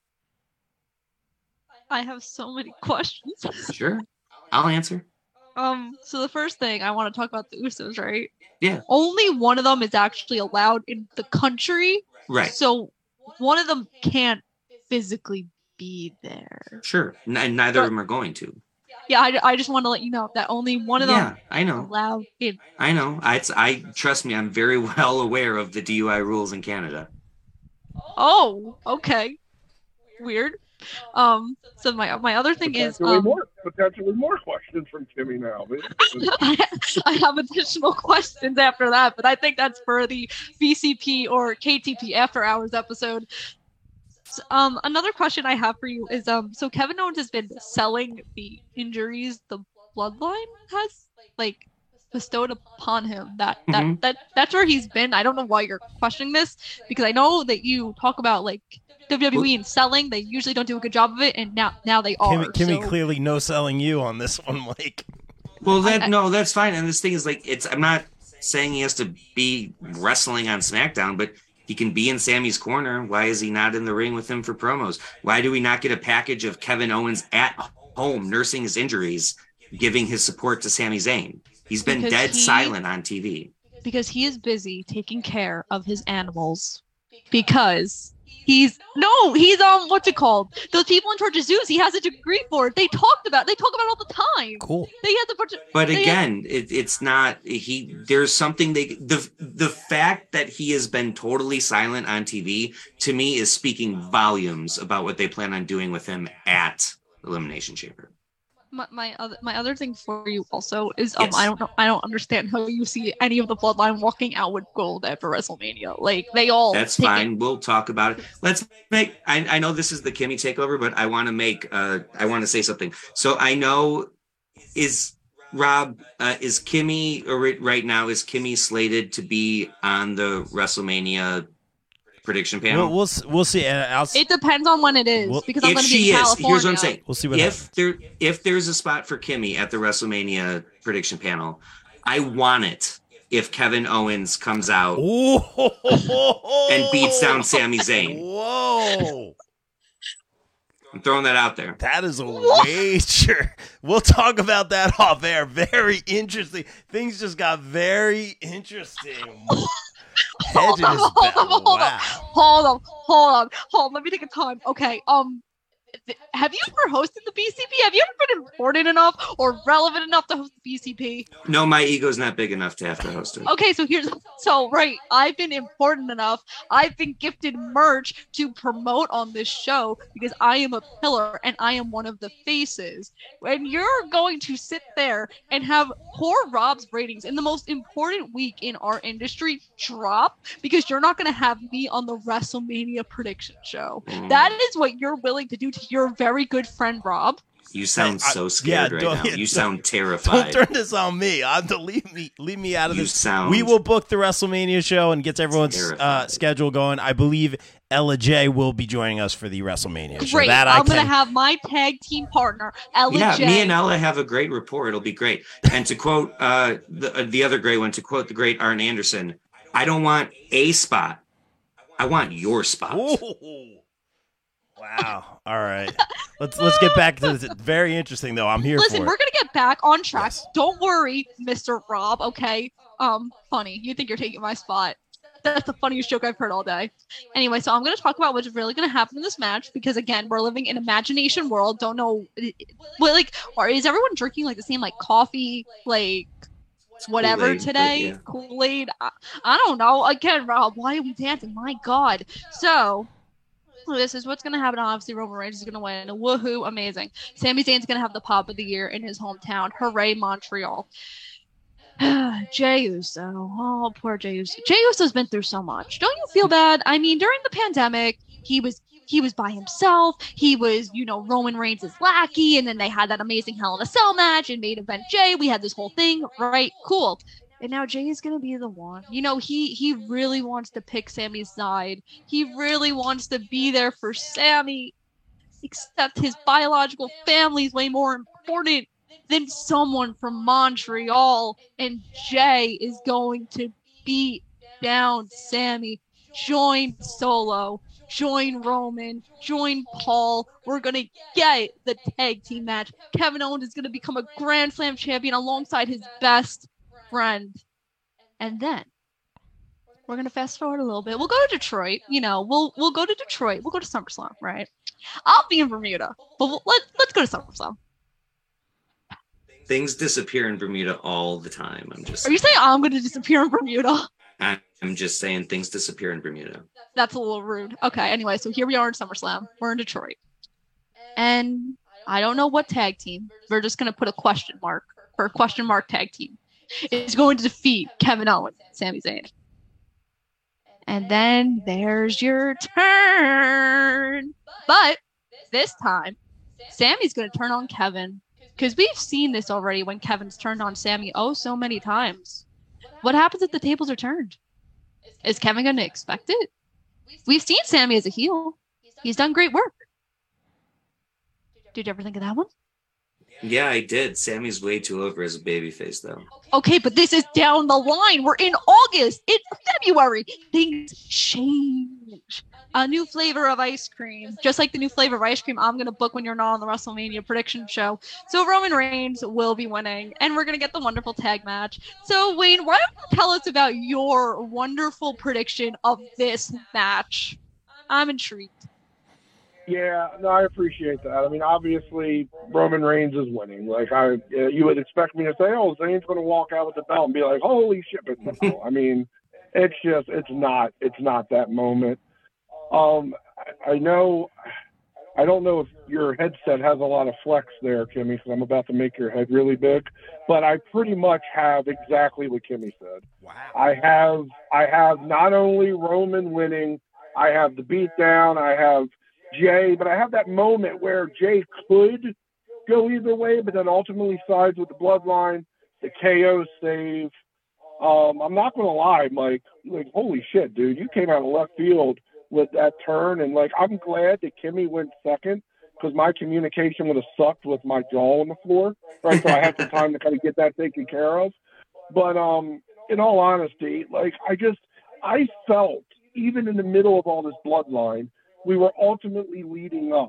I have so many questions. Sure. I'll answer. Um, so the first thing I want to talk about the Usos, right? Yeah. Only one of them is actually allowed in the country. Right. So one of them can't physically be there. Sure. N- and neither but, of them are going to. Yeah, I, I just want to let you know that only one of them yeah, I know. allowed in. I know. I, it's, I trust me, I'm very well aware of the D U I rules in Canada. Oh, okay. Weird. Um, so my my other thing is potentially um, more potentially more questions from Kimmy now. I, I have additional questions after that, but I think that's for the V C P or K T P After Hours episode. So, um, another question I have for you is um, so Kevin Owens has been selling the injuries the Bloodline has like bestowed upon him. That that Mhm. that that's where he's been. I don't know why you're questioning this because I know that you talk about like W W E and selling. They usually don't do a good job of it, and now now they are. Kimmy, Kimmy so. clearly no selling you on this one, Mike. Well, that I, I, no, that's fine. And this thing is like, it's. I'm not saying he has to be wrestling on SmackDown, but He can be in Sammy's corner. Why is he not in the ring with him for promos? Why do we not get a package of Kevin Owens at home nursing his injuries, giving his support to Sami Zayn? He's been Because dead he- silent on T V. Because he is busy taking care of his animals. Because he's no, he's um, what's it called? Those people in charge of zoos. He has a degree for it. They talked about. They talk about it all the time. Cool. They had the bunch of. But they had- again, it, it's not he. There's something they the the fact that he has been totally silent on T V to me is speaking volumes about what they plan on doing with him at Elimination Chamber. My, my other my other thing for you also is um Yes. I don't know I don't understand how you see any of the bloodline walking out with gold after WrestleMania. Like they all That's take it- fine. We'll talk about it. Let's make. I, I know this is the Kimmy takeover, but I want to make. Uh, I want to say something. So I know is Rob uh, is Kimmy or ri- right now is Kimmy slated to be on the WrestleMania prediction panel? We'll, we'll s- we'll see. And I'll, s- It depends on when it is Well, because I'm if going to be she in is, California. here's what I'm saying. we'll see what If happens. there if there's a spot for Kimmy at the WrestleMania prediction panel, I want it if Kevin Owens comes out Ooh. and beats down Sami Zayn. Whoa. I'm throwing that out there. That is a wager. We'll talk about that off air. Very interesting. Things just got very interesting. Hold Hedges on, hold on, back. hold on, Wow. hold on, hold on, hold on. Let me take a time. Okay, um, th- have you ever hosted the B C P? Have you ever been important enough or relevant enough to host the B C P? No, my ego's not big enough to have to host it. Okay, so here's so right. I've been important enough. I've been gifted merch to promote on this show because I am a pillar and I am one of the faces. And you're going to sit there and have poor Rob's ratings in the most important week in our industry drop because you're not going to have me on the WrestleMania prediction show. Mm. That is what you're willing to do to your very good friend Rob. You sound I- so scared yeah, right don't- now. yeah, You don't- sound Don't terrified. turn this on me. I'm to leave me leave me out of You this. sound We will book the WrestleMania show and get everyone's uh, terrified. schedule going. I believe Ella J will be joining us for the WrestleMania show. Great. That I I'm going to can. have my tag team partner, Ella Yeah, J. me and Ella have a great rapport. It'll be great. And to quote uh, the uh, the other great one, to quote the great Arn Anderson, I don't want a spot. I want your spot. Ooh. Wow. All right. Let's let's get back to this. Very interesting though. I'm here Listen, for we're it. gonna get back on track. Yes. Don't worry, Mister Rob. Okay. Um, funny. You think you're taking my spot? That's the funniest joke I've heard all day. Anyway, so I'm gonna talk about what's really gonna happen in this match because again, we're living in imagination world. Don't know. Well, like, or is everyone drinking like the same like coffee, like whatever Kool-Aid, but today? yeah. Kool-Aid. I, I don't know. Again, Rob, why are we dancing? My God. So. This is what's going to happen. Obviously, Roman Reigns is going to win. Woohoo, amazing. Sami Zayn's going to have the pop of the year in his hometown. Hooray, Montreal. Jey Uso. Oh, poor Jey Uso. Jey Uso's been through so much. Don't you feel bad? I mean, during the pandemic, he was he was by himself. He was, you know, Roman Reigns' lackey, and then they had that amazing Hell in a Cell match and main event Jey. We had this whole thing, right? Cool. And now Jey is gonna be the one. You know, he he really wants to pick Sammy's side. He really wants to be there for Sammy. Except his biological family is way more important than someone from Montreal. And Jey is going to beat down Sammy. Join Solo. Join Roman. Join Paul. We're gonna get the tag team match. Kevin Owens is gonna become a Grand Slam champion alongside his best friend. And then we're gonna fast forward a little bit. We'll go to Detroit. You know, we'll we'll go to Detroit. We'll go to SummerSlam, right? I'll be in Bermuda, but we'll, let let's go to SummerSlam. Things disappear in Bermuda all the time. I'm just Are you saying I'm gonna disappear in Bermuda? I'm just saying things disappear in Bermuda. That's a little rude. Okay, anyway, so here we are in SummerSlam. We're in Detroit, and I don't know what tag team. We're just gonna put a question mark for a question mark tag team. Is going to defeat Kevin Owens, Sami Zayn. And then there's your turn. But this time, Sammy's going to turn on Kevin. Because we've seen this already when Kevin's turned on Sammy oh so many times. What happens if the tables are turned? Is Kevin going to expect it? We've seen Sammy as a heel. He's done great work. Did you ever think of that one? Yeah, I did. Sammy's way too over as a babyface, though. Okay, but this is down the line. We're in August. It's February. Things change. A new flavor of ice cream. Just like the new flavor of ice cream I'm going to book when you're not on the WrestleMania prediction show. So Roman Reigns will be winning, and we're going to get the wonderful tag match. So, Wayne, why don't you tell us about your wonderful prediction of this match? I'm intrigued. Yeah, no, I appreciate that. I mean, obviously, Roman Reigns is winning. Like, I, uh, you would expect me to say, "Oh, Zayn's going to walk out with the belt and be like, holy shit!" But no, I mean, it's just, it's not, it's not that moment. Um, I, I know, I don't know if your headset has a lot of flex there, Kimmy, because I'm about to make your head really big. But I pretty much have exactly what Kimmy said. Wow. I have, I have not only Roman winning, I have the beatdown, I have Jay, but I have that moment where Jay could go either way, but then ultimately sides with the bloodline, the K O save. Um, I'm not going to lie, Mike, like, holy shit, dude, you came out of left field with that turn. And like, I'm glad that Kimmy went second because my communication would have sucked with my jaw on the floor. Right. So I had some time to kind of get that taken care of. But um, in all honesty, like, I just, I felt even in the middle of all this bloodline, we were ultimately leading up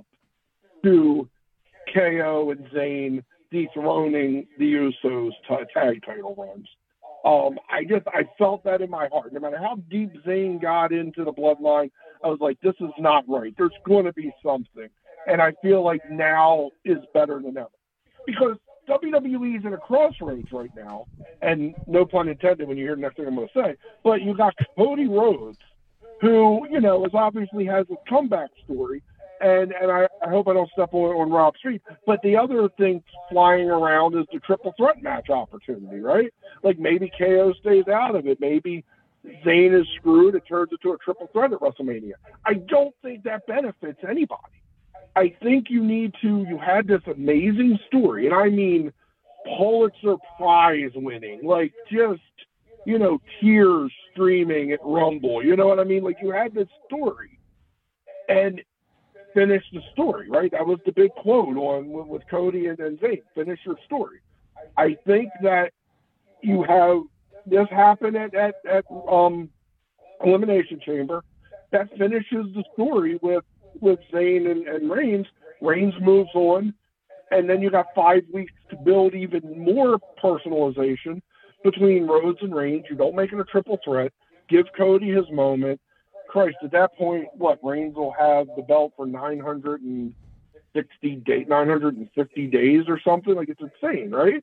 to K O and Zayn dethroning the Usos t- tag title runs. Um, I just, I felt that in my heart. No matter how deep Zayn got into the bloodline, I was like, this is not right. There's going to be something. And I feel like now is better than ever. Because W W E is in a crossroads right now. And no pun intended when you hear the next thing I'm going to say. But you got Cody Rhodes, who, you know, is obviously has a comeback story. And and I, I hope I don't step on, on Rob's feet. But the other thing flying around is the triple threat match opportunity, right? Like maybe K O stays out of it. Maybe Zayn is screwed. It turns into a triple threat at WrestleMania. I don't think that benefits anybody. I think you need to, you had this amazing story. And I mean Pulitzer Prize winning, like just, you know, tears streaming at Rumble. You know what I mean? Like you had this story. And finish the story, right? That was the big quote on with, with Cody and, and Zayn. Finish your story. I think that you have this happen at, at, at um, Elimination Chamber. That finishes the story with, with Zayn and, and Reigns. Reigns moves on, and then you got five weeks to build even more personalization between Rhodes and Reigns. You don't make it a triple threat. Give Cody his moment. Christ, at that point, what, Reigns will have the belt for nine hundred sixty days, nine hundred fifty days or something? Like, it's insane, right?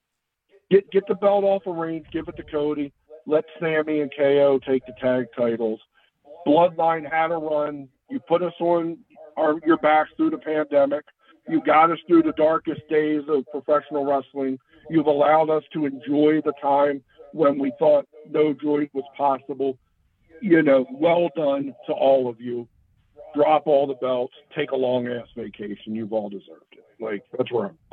Get get the belt off of Reigns, give it to Cody, let Sammy and K O take the tag titles. Bloodline had a run. You put us on our, your backs through the pandemic. You got us through the darkest days of professional wrestling. You've allowed us to enjoy the time when we thought no joy was possible. You know, well done to all of you. Drop all the belts. Take a long-ass vacation. You've all deserved it. Like, that's where I'm.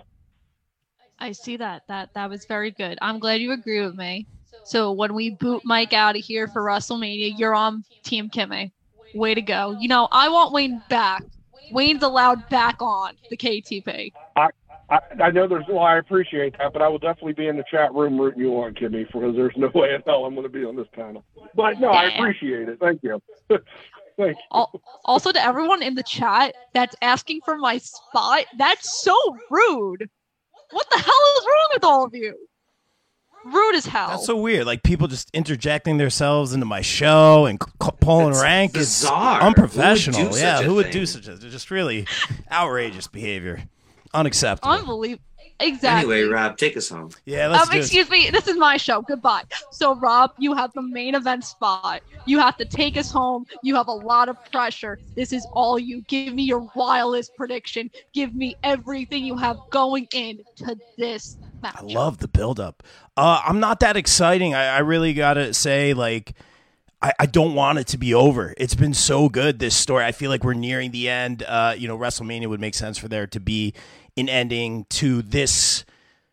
I see that. That that was very good. I'm glad you agree with me. So when we boot Mike out of here for WrestleMania, you're on Team Kimmy. Way to go. You know, I want Wayne back. Wayne's allowed back on the K T P. I, I, I know there's, well, I appreciate that, but I will definitely be in the chat room rooting you on, Kimmy, because there's no way in hell I'm going to be on this panel. But no, I appreciate it. Thank you. Thank you. Also, to everyone in the chat that's asking for my spot, that's so rude. What the hell is wrong with all of you? Rude as hell. That's so weird. Like people just interjecting themselves into my show and c- pulling That's rank bizarre. is unprofessional. Who would do yeah, such a who would thing? do such a just really outrageous behavior? Unacceptable. Unbelievable. Exactly. Anyway, Rob, take us home. Yeah, let's Um, do it. excuse me, this is my show. Goodbye. So, Rob, you have the main event spot. You have to take us home. You have a lot of pressure. This is all you. Give me your wildest prediction. Give me everything you have going in to this match. I love the buildup. Uh, I'm not that exciting. I, I really gotta say, like, I, I don't want it to be over. It's been so good, this story. I feel like we're nearing the end. Uh, you know, WrestleMania would make sense for there to be an ending to this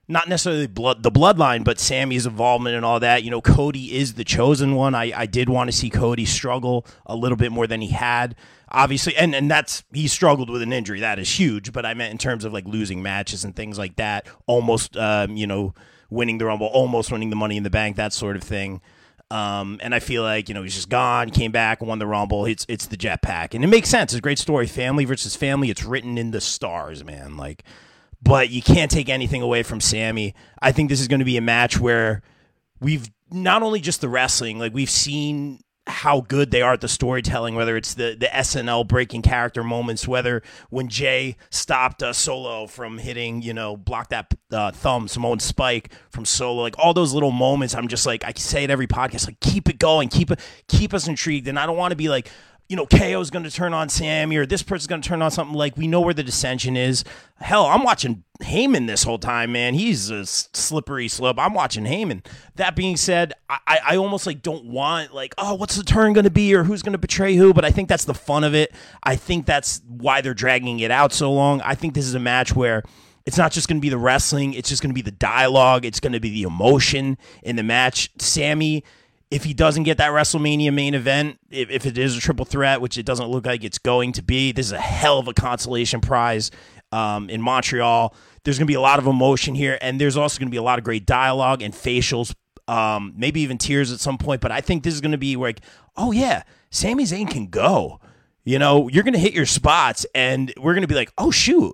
not necessarily blood, the bloodline, but Sammy's involvement and all that. You know, Cody is the chosen one. I, I did want to see Cody struggle a little bit more than he had, obviously. And, and that's, he struggled with an injury. That is huge. But I meant in terms of like losing matches and things like that, almost, um, you know, winning the Rumble, almost winning the Money in the Bank, that sort of thing. Um, and I feel like, you know, he's just gone, came back, won the Rumble. It's it's the Jetpack. And it makes sense. It's a great story. Family versus family. It's written in the stars, man. Like, but you can't take anything away from Sammy. I think this is going to be a match where we've not only just the wrestling, like we've seen how good they are at the storytelling, whether it's the, the S N L breaking character moments, whether when Jay stopped uh, Solo from hitting, you know, block that uh, thumb, Samoan Spike from Solo, like all those little moments. I'm just like, I say it every podcast, like keep it going, keep it, keep us intrigued. And I don't want to be like, you know, K O's going to turn on Sammy or this person's going to turn on something. Like, we know where the dissension is. Hell, I'm watching Heyman this whole time, man. He's a slippery slope. I'm watching Heyman. That being said, I, I almost like don't want like, oh, what's the turn going to be or who's going to betray who? But I think that's the fun of it. I think that's why they're dragging it out so long. I think this is a match where it's not just going to be the wrestling. It's just going to be the dialogue. It's going to be the emotion in the match. Sammy, if he doesn't get that WrestleMania main event, if, if it is a triple threat, which it doesn't look like it's going to be, this is a hell of a consolation prize um, in Montreal. There's going to be a lot of emotion here, and there's also going to be a lot of great dialogue and facials, um, maybe even tears at some point. But I think this is going to be like, oh, yeah, Sami Zayn can go. You know, you're going to hit your spots, and we're going to be like, oh, shoot,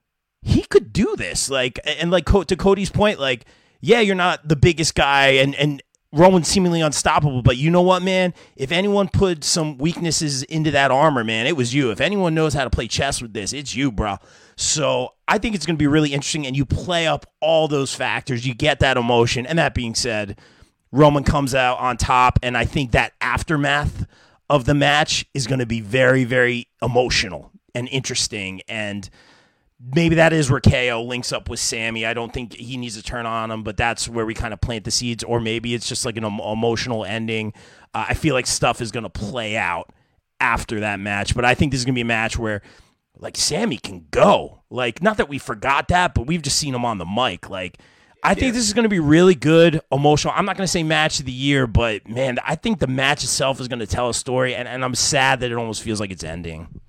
he could do this. Like, and like to Cody's point, like, yeah, you're not the biggest guy, and and Roman's seemingly unstoppable, but you know what, man? If anyone put some weaknesses into that armor, man, it was you. If anyone knows how to play chess with this, it's you, bro. So I think it's going to be really interesting, and you play up all those factors. You get that emotion, and that being said, Roman comes out on top, and I think that aftermath of the match is going to be very, very emotional and interesting, and maybe that is where K O links up with Sammy. I don't think he needs to turn on him, but that's where we kind of plant the seeds. Or maybe it's just like an em- emotional ending. Uh, I feel like stuff is going to play out after that match. But I think this is going to be a match where, like, Sammy can go. Like, not that we forgot that, but we've just seen him on the mic. Like, I think yeah. this is going to be really good, emotional. I'm not going to say match of the year, but, man, I think the match itself is going to tell a story. And, and I'm sad that it almost feels like it's ending.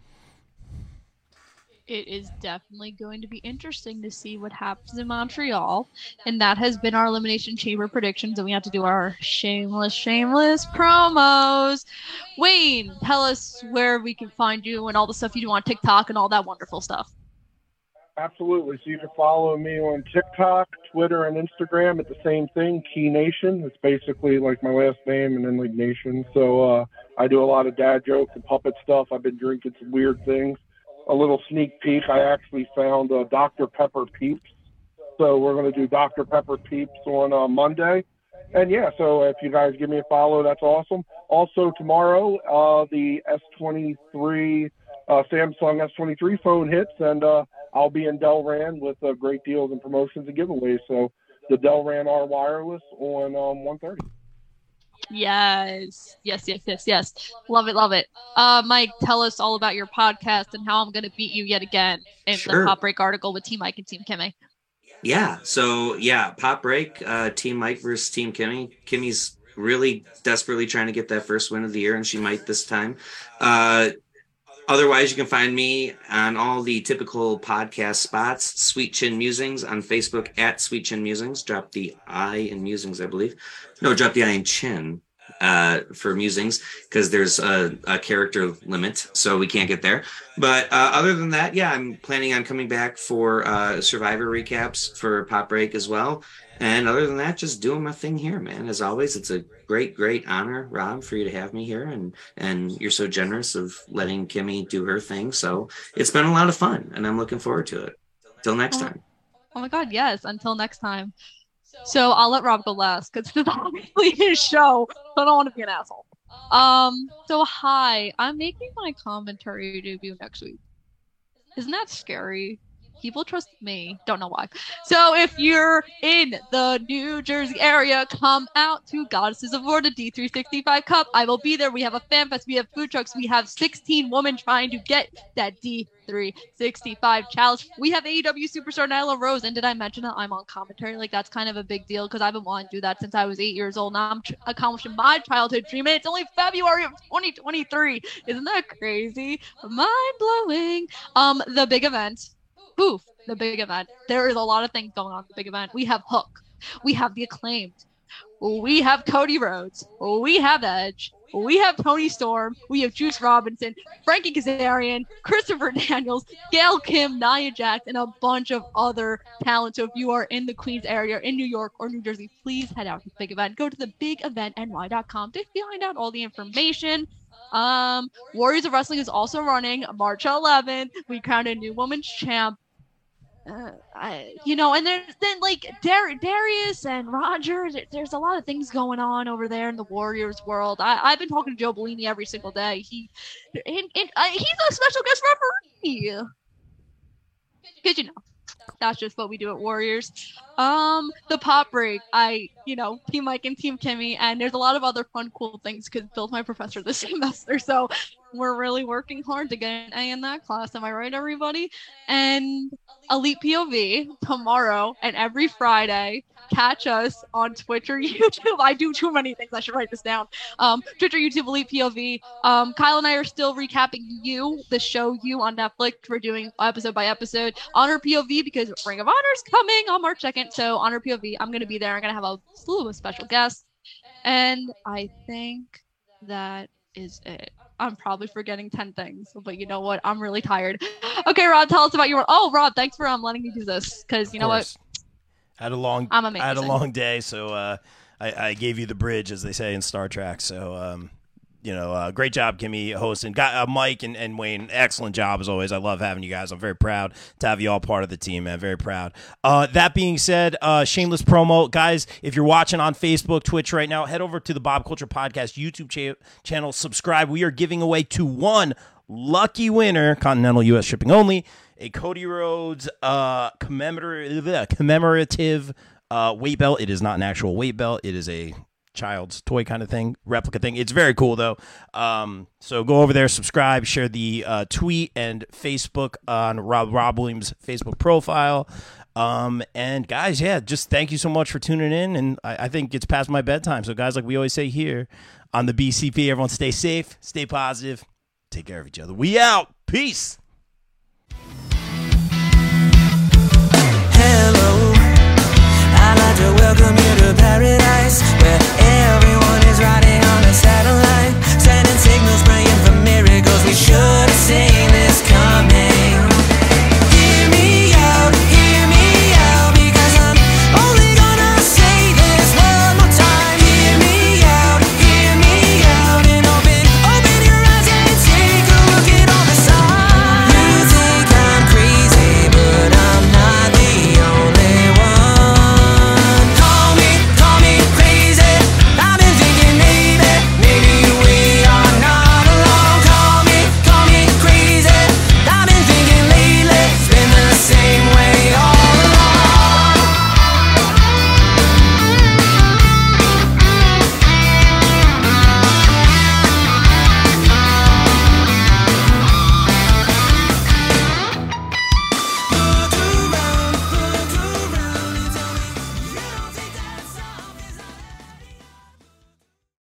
It is definitely going to be interesting to see what happens in Montreal. And that has been our Elimination Chamber predictions. And we have to do our shameless, shameless promos. Wayne, tell us where we can find you and all the stuff you do on TikTok and all that wonderful stuff. Absolutely. So you can follow me on TikTok, Twitter, and Instagram at the same thing, Key Nation. It's basically like my last name and then like Nation. So uh, I do a lot of dad jokes and puppet stuff. I've been drinking some weird things. A little sneak peek, I actually found uh, Doctor Pepper Peeps. So we're going to do Doctor Pepper Peeps on uh, Monday. And yeah, so if you guys give me a follow, that's awesome. Also tomorrow, uh, the S twenty-three, uh, Samsung S twenty-three phone hits, and uh, I'll be in Delran with uh, great deals and promotions and giveaways. So the Delran R Wireless on um, one thirty. Yes, yes, yes, yes, yes. Love it, love it. Uh, Mike, tell us all about your podcast and how I'm going to beat you yet again in Sure. the Pop Break article with Team Mike and Team Kimmy. Yeah. So yeah, Pop Break, uh, Team Mike versus Team Kimmy. Kimmy's really desperately trying to get that first win of the year, and she might this time. Uh, otherwise, you can find me on all the typical podcast spots. Sweet Chin Musings on Facebook at Sweet Chin Musings. Drop the I in Musings, I believe. No, drop the I in Chin uh, for Musings, because there's a, a character limit, so we can't get there. But uh, other than that, yeah, I'm planning on coming back for uh, Survivor recaps for Pop Break as well. And other than that, just doing my thing here, man. As always, it's a great, great honor, Rob, for you to have me here. And, and you're so generous of letting Kimmy do her thing. So it's been a lot of fun, and I'm looking forward to it. Till next time. Oh my God, yes. Until next time. So I'll let Rob go last because this is obviously his show, so I don't want to be an asshole. Um. So hi, I'm making my commentary debut next week. Isn't that scary? People trust me. Don't know why. So if you're in the New Jersey area, come out to Goddesses of War, the D three sixty-five Cup. I will be there. We have a fan fest. We have food trucks. We have sixteen women trying to get that D three sixty-five challenge. We have A E W superstar Nyla Rose. And did I mention that I'm on commentary? Like, that's kind of a big deal because I've been wanting to do that since I was eight years old. Now I'm tr- accomplishing my childhood dream. And it's only February of twenty twenty-three. Isn't that crazy? Mind blowing. Um, the big event. Poof, the big event. There is a lot of things going on at the big event. We have Hook. We have The Acclaimed. We have Cody Rhodes. We have Edge. We have Tony Storm. We have Juice Robinson, Frankie Kazarian, Christopher Daniels, Gail Kim, Nia Jax, and a bunch of other talent. So if you are in the Queens area, in New York or New Jersey, please head out to the big event. Go to the big event N Y dot com to find out all the information. Um, Warriors of Wrestling is also running March eleventh. We crowned a new women's champ. Uh, I, you know, and there's then like Dar- Darius and Roger. There, there's a lot of things going on over there in the Warriors world. I, I've been talking to Joe Bellini every single day. He, and, and, uh, he's a special guest referee. Cause you know, that's just what we do at Warriors. Um, the pop break. I, you know, Team Mike and Team Kimmy, and there's a lot of other fun, cool things because Bill's my professor this semester, so we're really working hard to get an A in that class. Am I right, everybody? And Elite P O V tomorrow and every Friday. Catch us on Twitch or YouTube. I do too many things. I should write this down. Um, Twitch or YouTube, Elite P O V. Um, Kyle and I are still recapping You, the show You on Netflix. We're doing episode by episode. Honor P O V because Ring of Honor is coming on March second. So Honor P O V, I'm going to be there. I'm going to have a slew of special guests. And I think that is it. I'm probably forgetting ten things, but you know what? I'm really tired. Okay, Rob, tell us about your. Oh, Rob, thanks for um letting me do this because you know what? I had a long, I'm amazing. I had a long day, so uh, I, I gave you the bridge, as they say in Star Trek. So, um, you know, uh, great job, Kimmy, hosting. Got uh, Mike and, and Wayne, excellent job as always. I love having you guys. I'm very proud to have you all part of the team, man. Very proud. Uh, that being said, uh, shameless promo, guys. If you're watching on Facebook, Twitch right now, head over to the Bob Culture Podcast YouTube cha- channel. Subscribe. We are giving away to one lucky winner, Continental U S shipping only, a Cody Rhodes uh, commemorative, commemorative uh, weight belt. It is not an actual weight belt. It is a child's toy kind of thing, replica thing. It's very cool, though. Um, so go over there, subscribe, share the uh, tweet and Facebook on Rob, Rob Williams' Facebook profile. Um, and, guys, yeah, just thank you so much for tuning in. And I, I think it's past my bedtime. So, guys, like we always say here on the B C P, everyone stay safe, stay positive, take care of each other. We out. Peace.